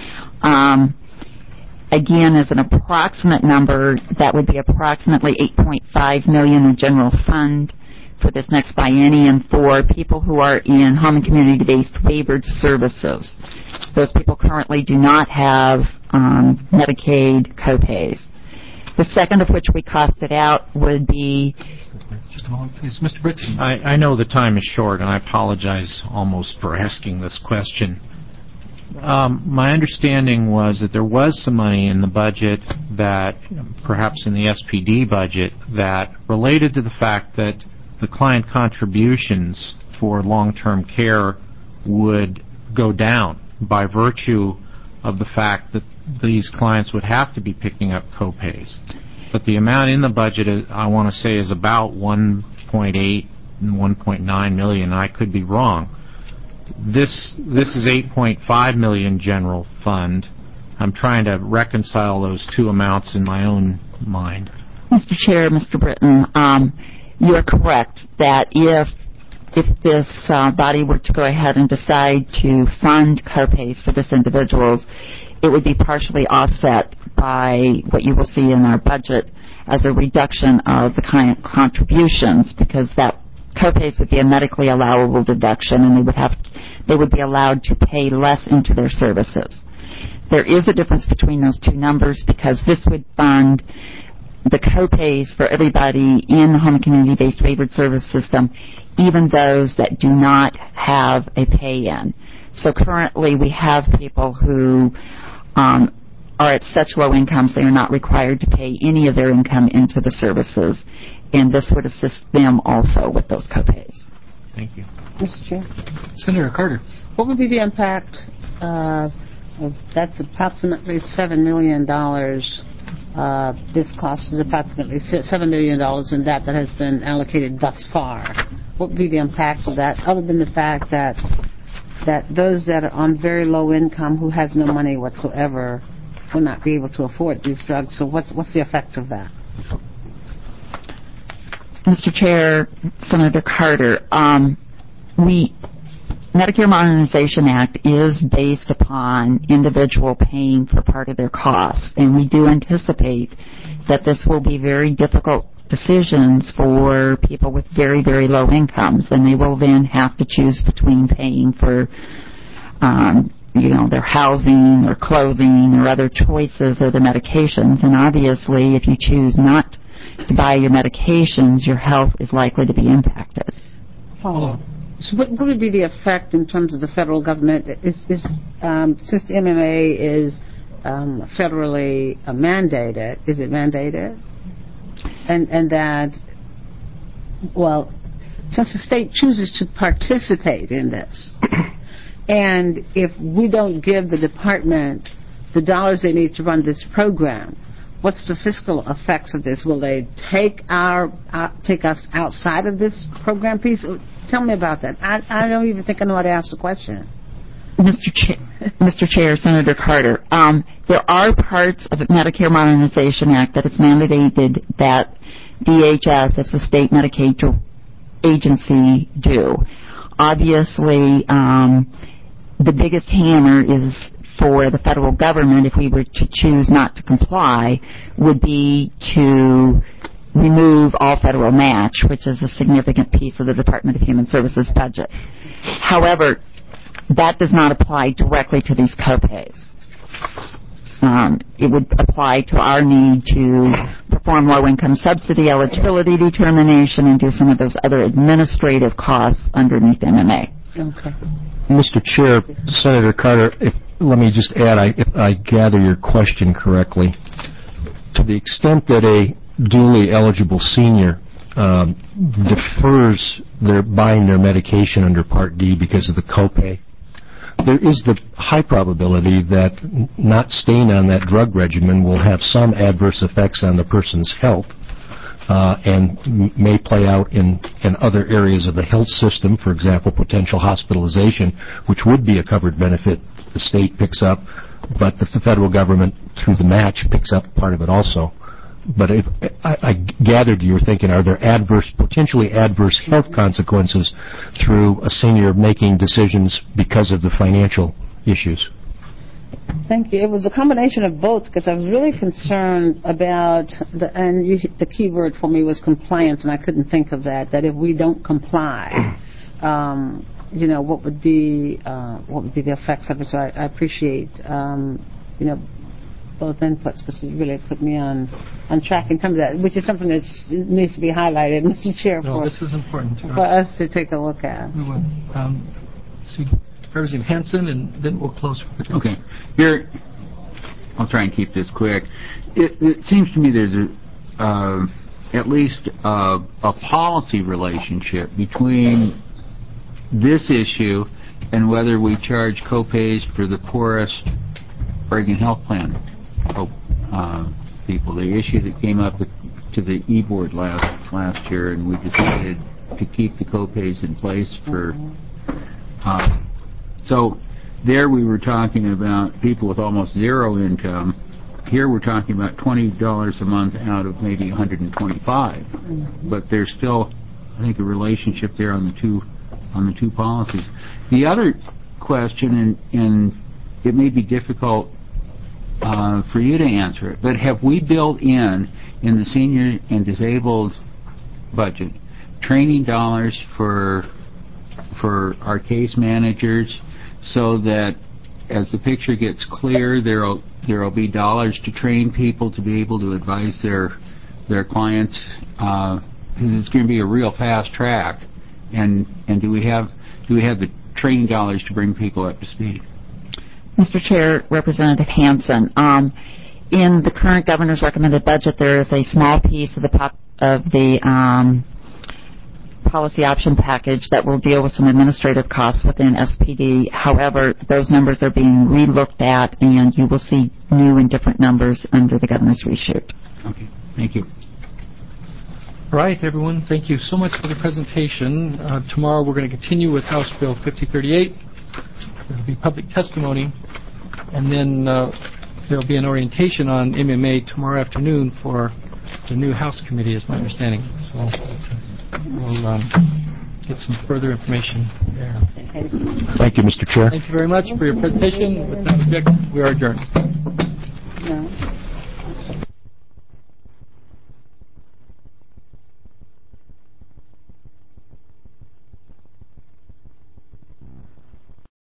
Again, as an approximate number, that would be approximately $8.5 million in general fund for this next biennium for people who are in home and community-based favored services. Those people currently do not have Medicaid copays. The second of which we costed out would be... Just a moment, please. Mr. Britton. I know the time is short, and I apologize almost for asking this question. My understanding was that there was some money in the budget that, perhaps in the SPD budget, that related to the fact that the client contributions for long-term care would go down by virtue of the fact that these clients would have to be picking up copays. But the amount in the budget, I want to say, is about $1.8 and $1.9 million. I could be wrong. This is $8.5 million general fund. I'm trying to reconcile those two amounts in my own mind. Mr. Chair, Mr. Britton, you are correct that if this body were to go ahead and decide to fund copays for these individuals, it would be partially offset by what you will see in our budget as a reduction of the contributions, because that copays would be a medically allowable deduction, and they would be allowed to pay less into their services. There is a difference between those two numbers because this would fund the copays for everybody in the home and community-based favored service system, even those that do not have a pay-in. So currently we have people who are at such low incomes they are not required to pay any of their income into the services, and this would assist them also with those copays. Thank you. Mr. Chair. Senator Carter. What would be the impact that's approximately $7 million. This cost is approximately $7 million in that has been allocated thus far. What would be the impact of that, other than the fact that those that are on very low income who has no money whatsoever will not be able to afford these drugs? So what's the effect of that? Mr. Chair, Senator Carter, Medicare Modernization Act is based upon individual paying for part of their costs, and we do anticipate that this will be very difficult decisions for people with very, very low incomes, and they will then have to choose between paying for their housing or clothing or other choices or their medications. And obviously, if you choose not to buy your medications, your health is likely to be impacted. So what would be the effect in terms of the federal government? Since the MMA is federally mandated, is it mandated? And that, well, since the state chooses to participate in this, and if we don't give the department the dollars they need to run this program, what's the fiscal effects of this? Will they take us outside of this program piece? Tell me about that. I don't even think I know how to ask the question. Mr. Chair, Senator Carter, there are parts of the Medicare Modernization Act that it's mandated that DHS, that's the state Medicaid agency, do. Obviously, the biggest hammer is for the federal government, if we were to choose not to comply, would be to remove all federal match, which is a significant piece of the Department of Human Services budget. However, that does not apply directly to these copays. It would apply to our need to perform low-income subsidy eligibility determination and do some of those other administrative costs underneath MMA. Okay. Mr. Chair, Senator Carter, let me just add, if I gather your question correctly, to the extent that a duly eligible senior defers their buying their medication under Part D because of the copay, there is the high probability that not staying on that drug regimen will have some adverse effects on the person's health and may play out in other areas of the health system, for example, potential hospitalization, which would be a covered benefit the state picks up, but the federal government, through the match, picks up part of it also. But if I gathered you were thinking, are there potentially adverse health consequences through a senior making decisions because of the financial issues? Thank you. It was a combination of both, because I was really concerned about the key word for me was compliance, and I couldn't think of that if we don't comply, what would be the effects of it. So I appreciate both inputs, because it really put me on track in terms of that, which is something that needs to be highlighted, Mr. Chair, this is important for us to take a look at. We will see Representative Hansen, and then we'll close. Okay. Here, I'll try and keep this quick. It seems to me there's at least a policy relationship between this issue and whether we charge copays for the poorest Oregon Health Plan people. The issue that came up to the E-Board last year, and we decided to keep the copays in place for... so there we were talking about people with almost zero income. Here we're talking about $20 a month out of maybe $125. But there's still, I think, a relationship there on the two policies. The other question, and it may be difficult for you to answer it. But have we built in the senior and disabled budget training dollars for our case managers, so that as the picture gets clear, there'll be dollars to train people to be able to advise their clients? Because it's going to be a real fast track. And do we have the training dollars to bring people up to speed? Mr. Chair, Representative Hansen, in the current governor's recommended budget, there is a small piece of the policy option package that will deal with some administrative costs within SPD. However, those numbers are being re-looked at, and you will see new and different numbers under the governor's reshoot. Okay, thank you. All right, everyone, thank you so much for the presentation. Tomorrow we're going to continue with House Bill 5038. There will be public testimony, and then there will be an orientation on MMA tomorrow afternoon for the new House committee, is my understanding. So we'll get some further information there. Thank you, Mr. Chair. Thank you very much for your presentation. Without objection, we are adjourned.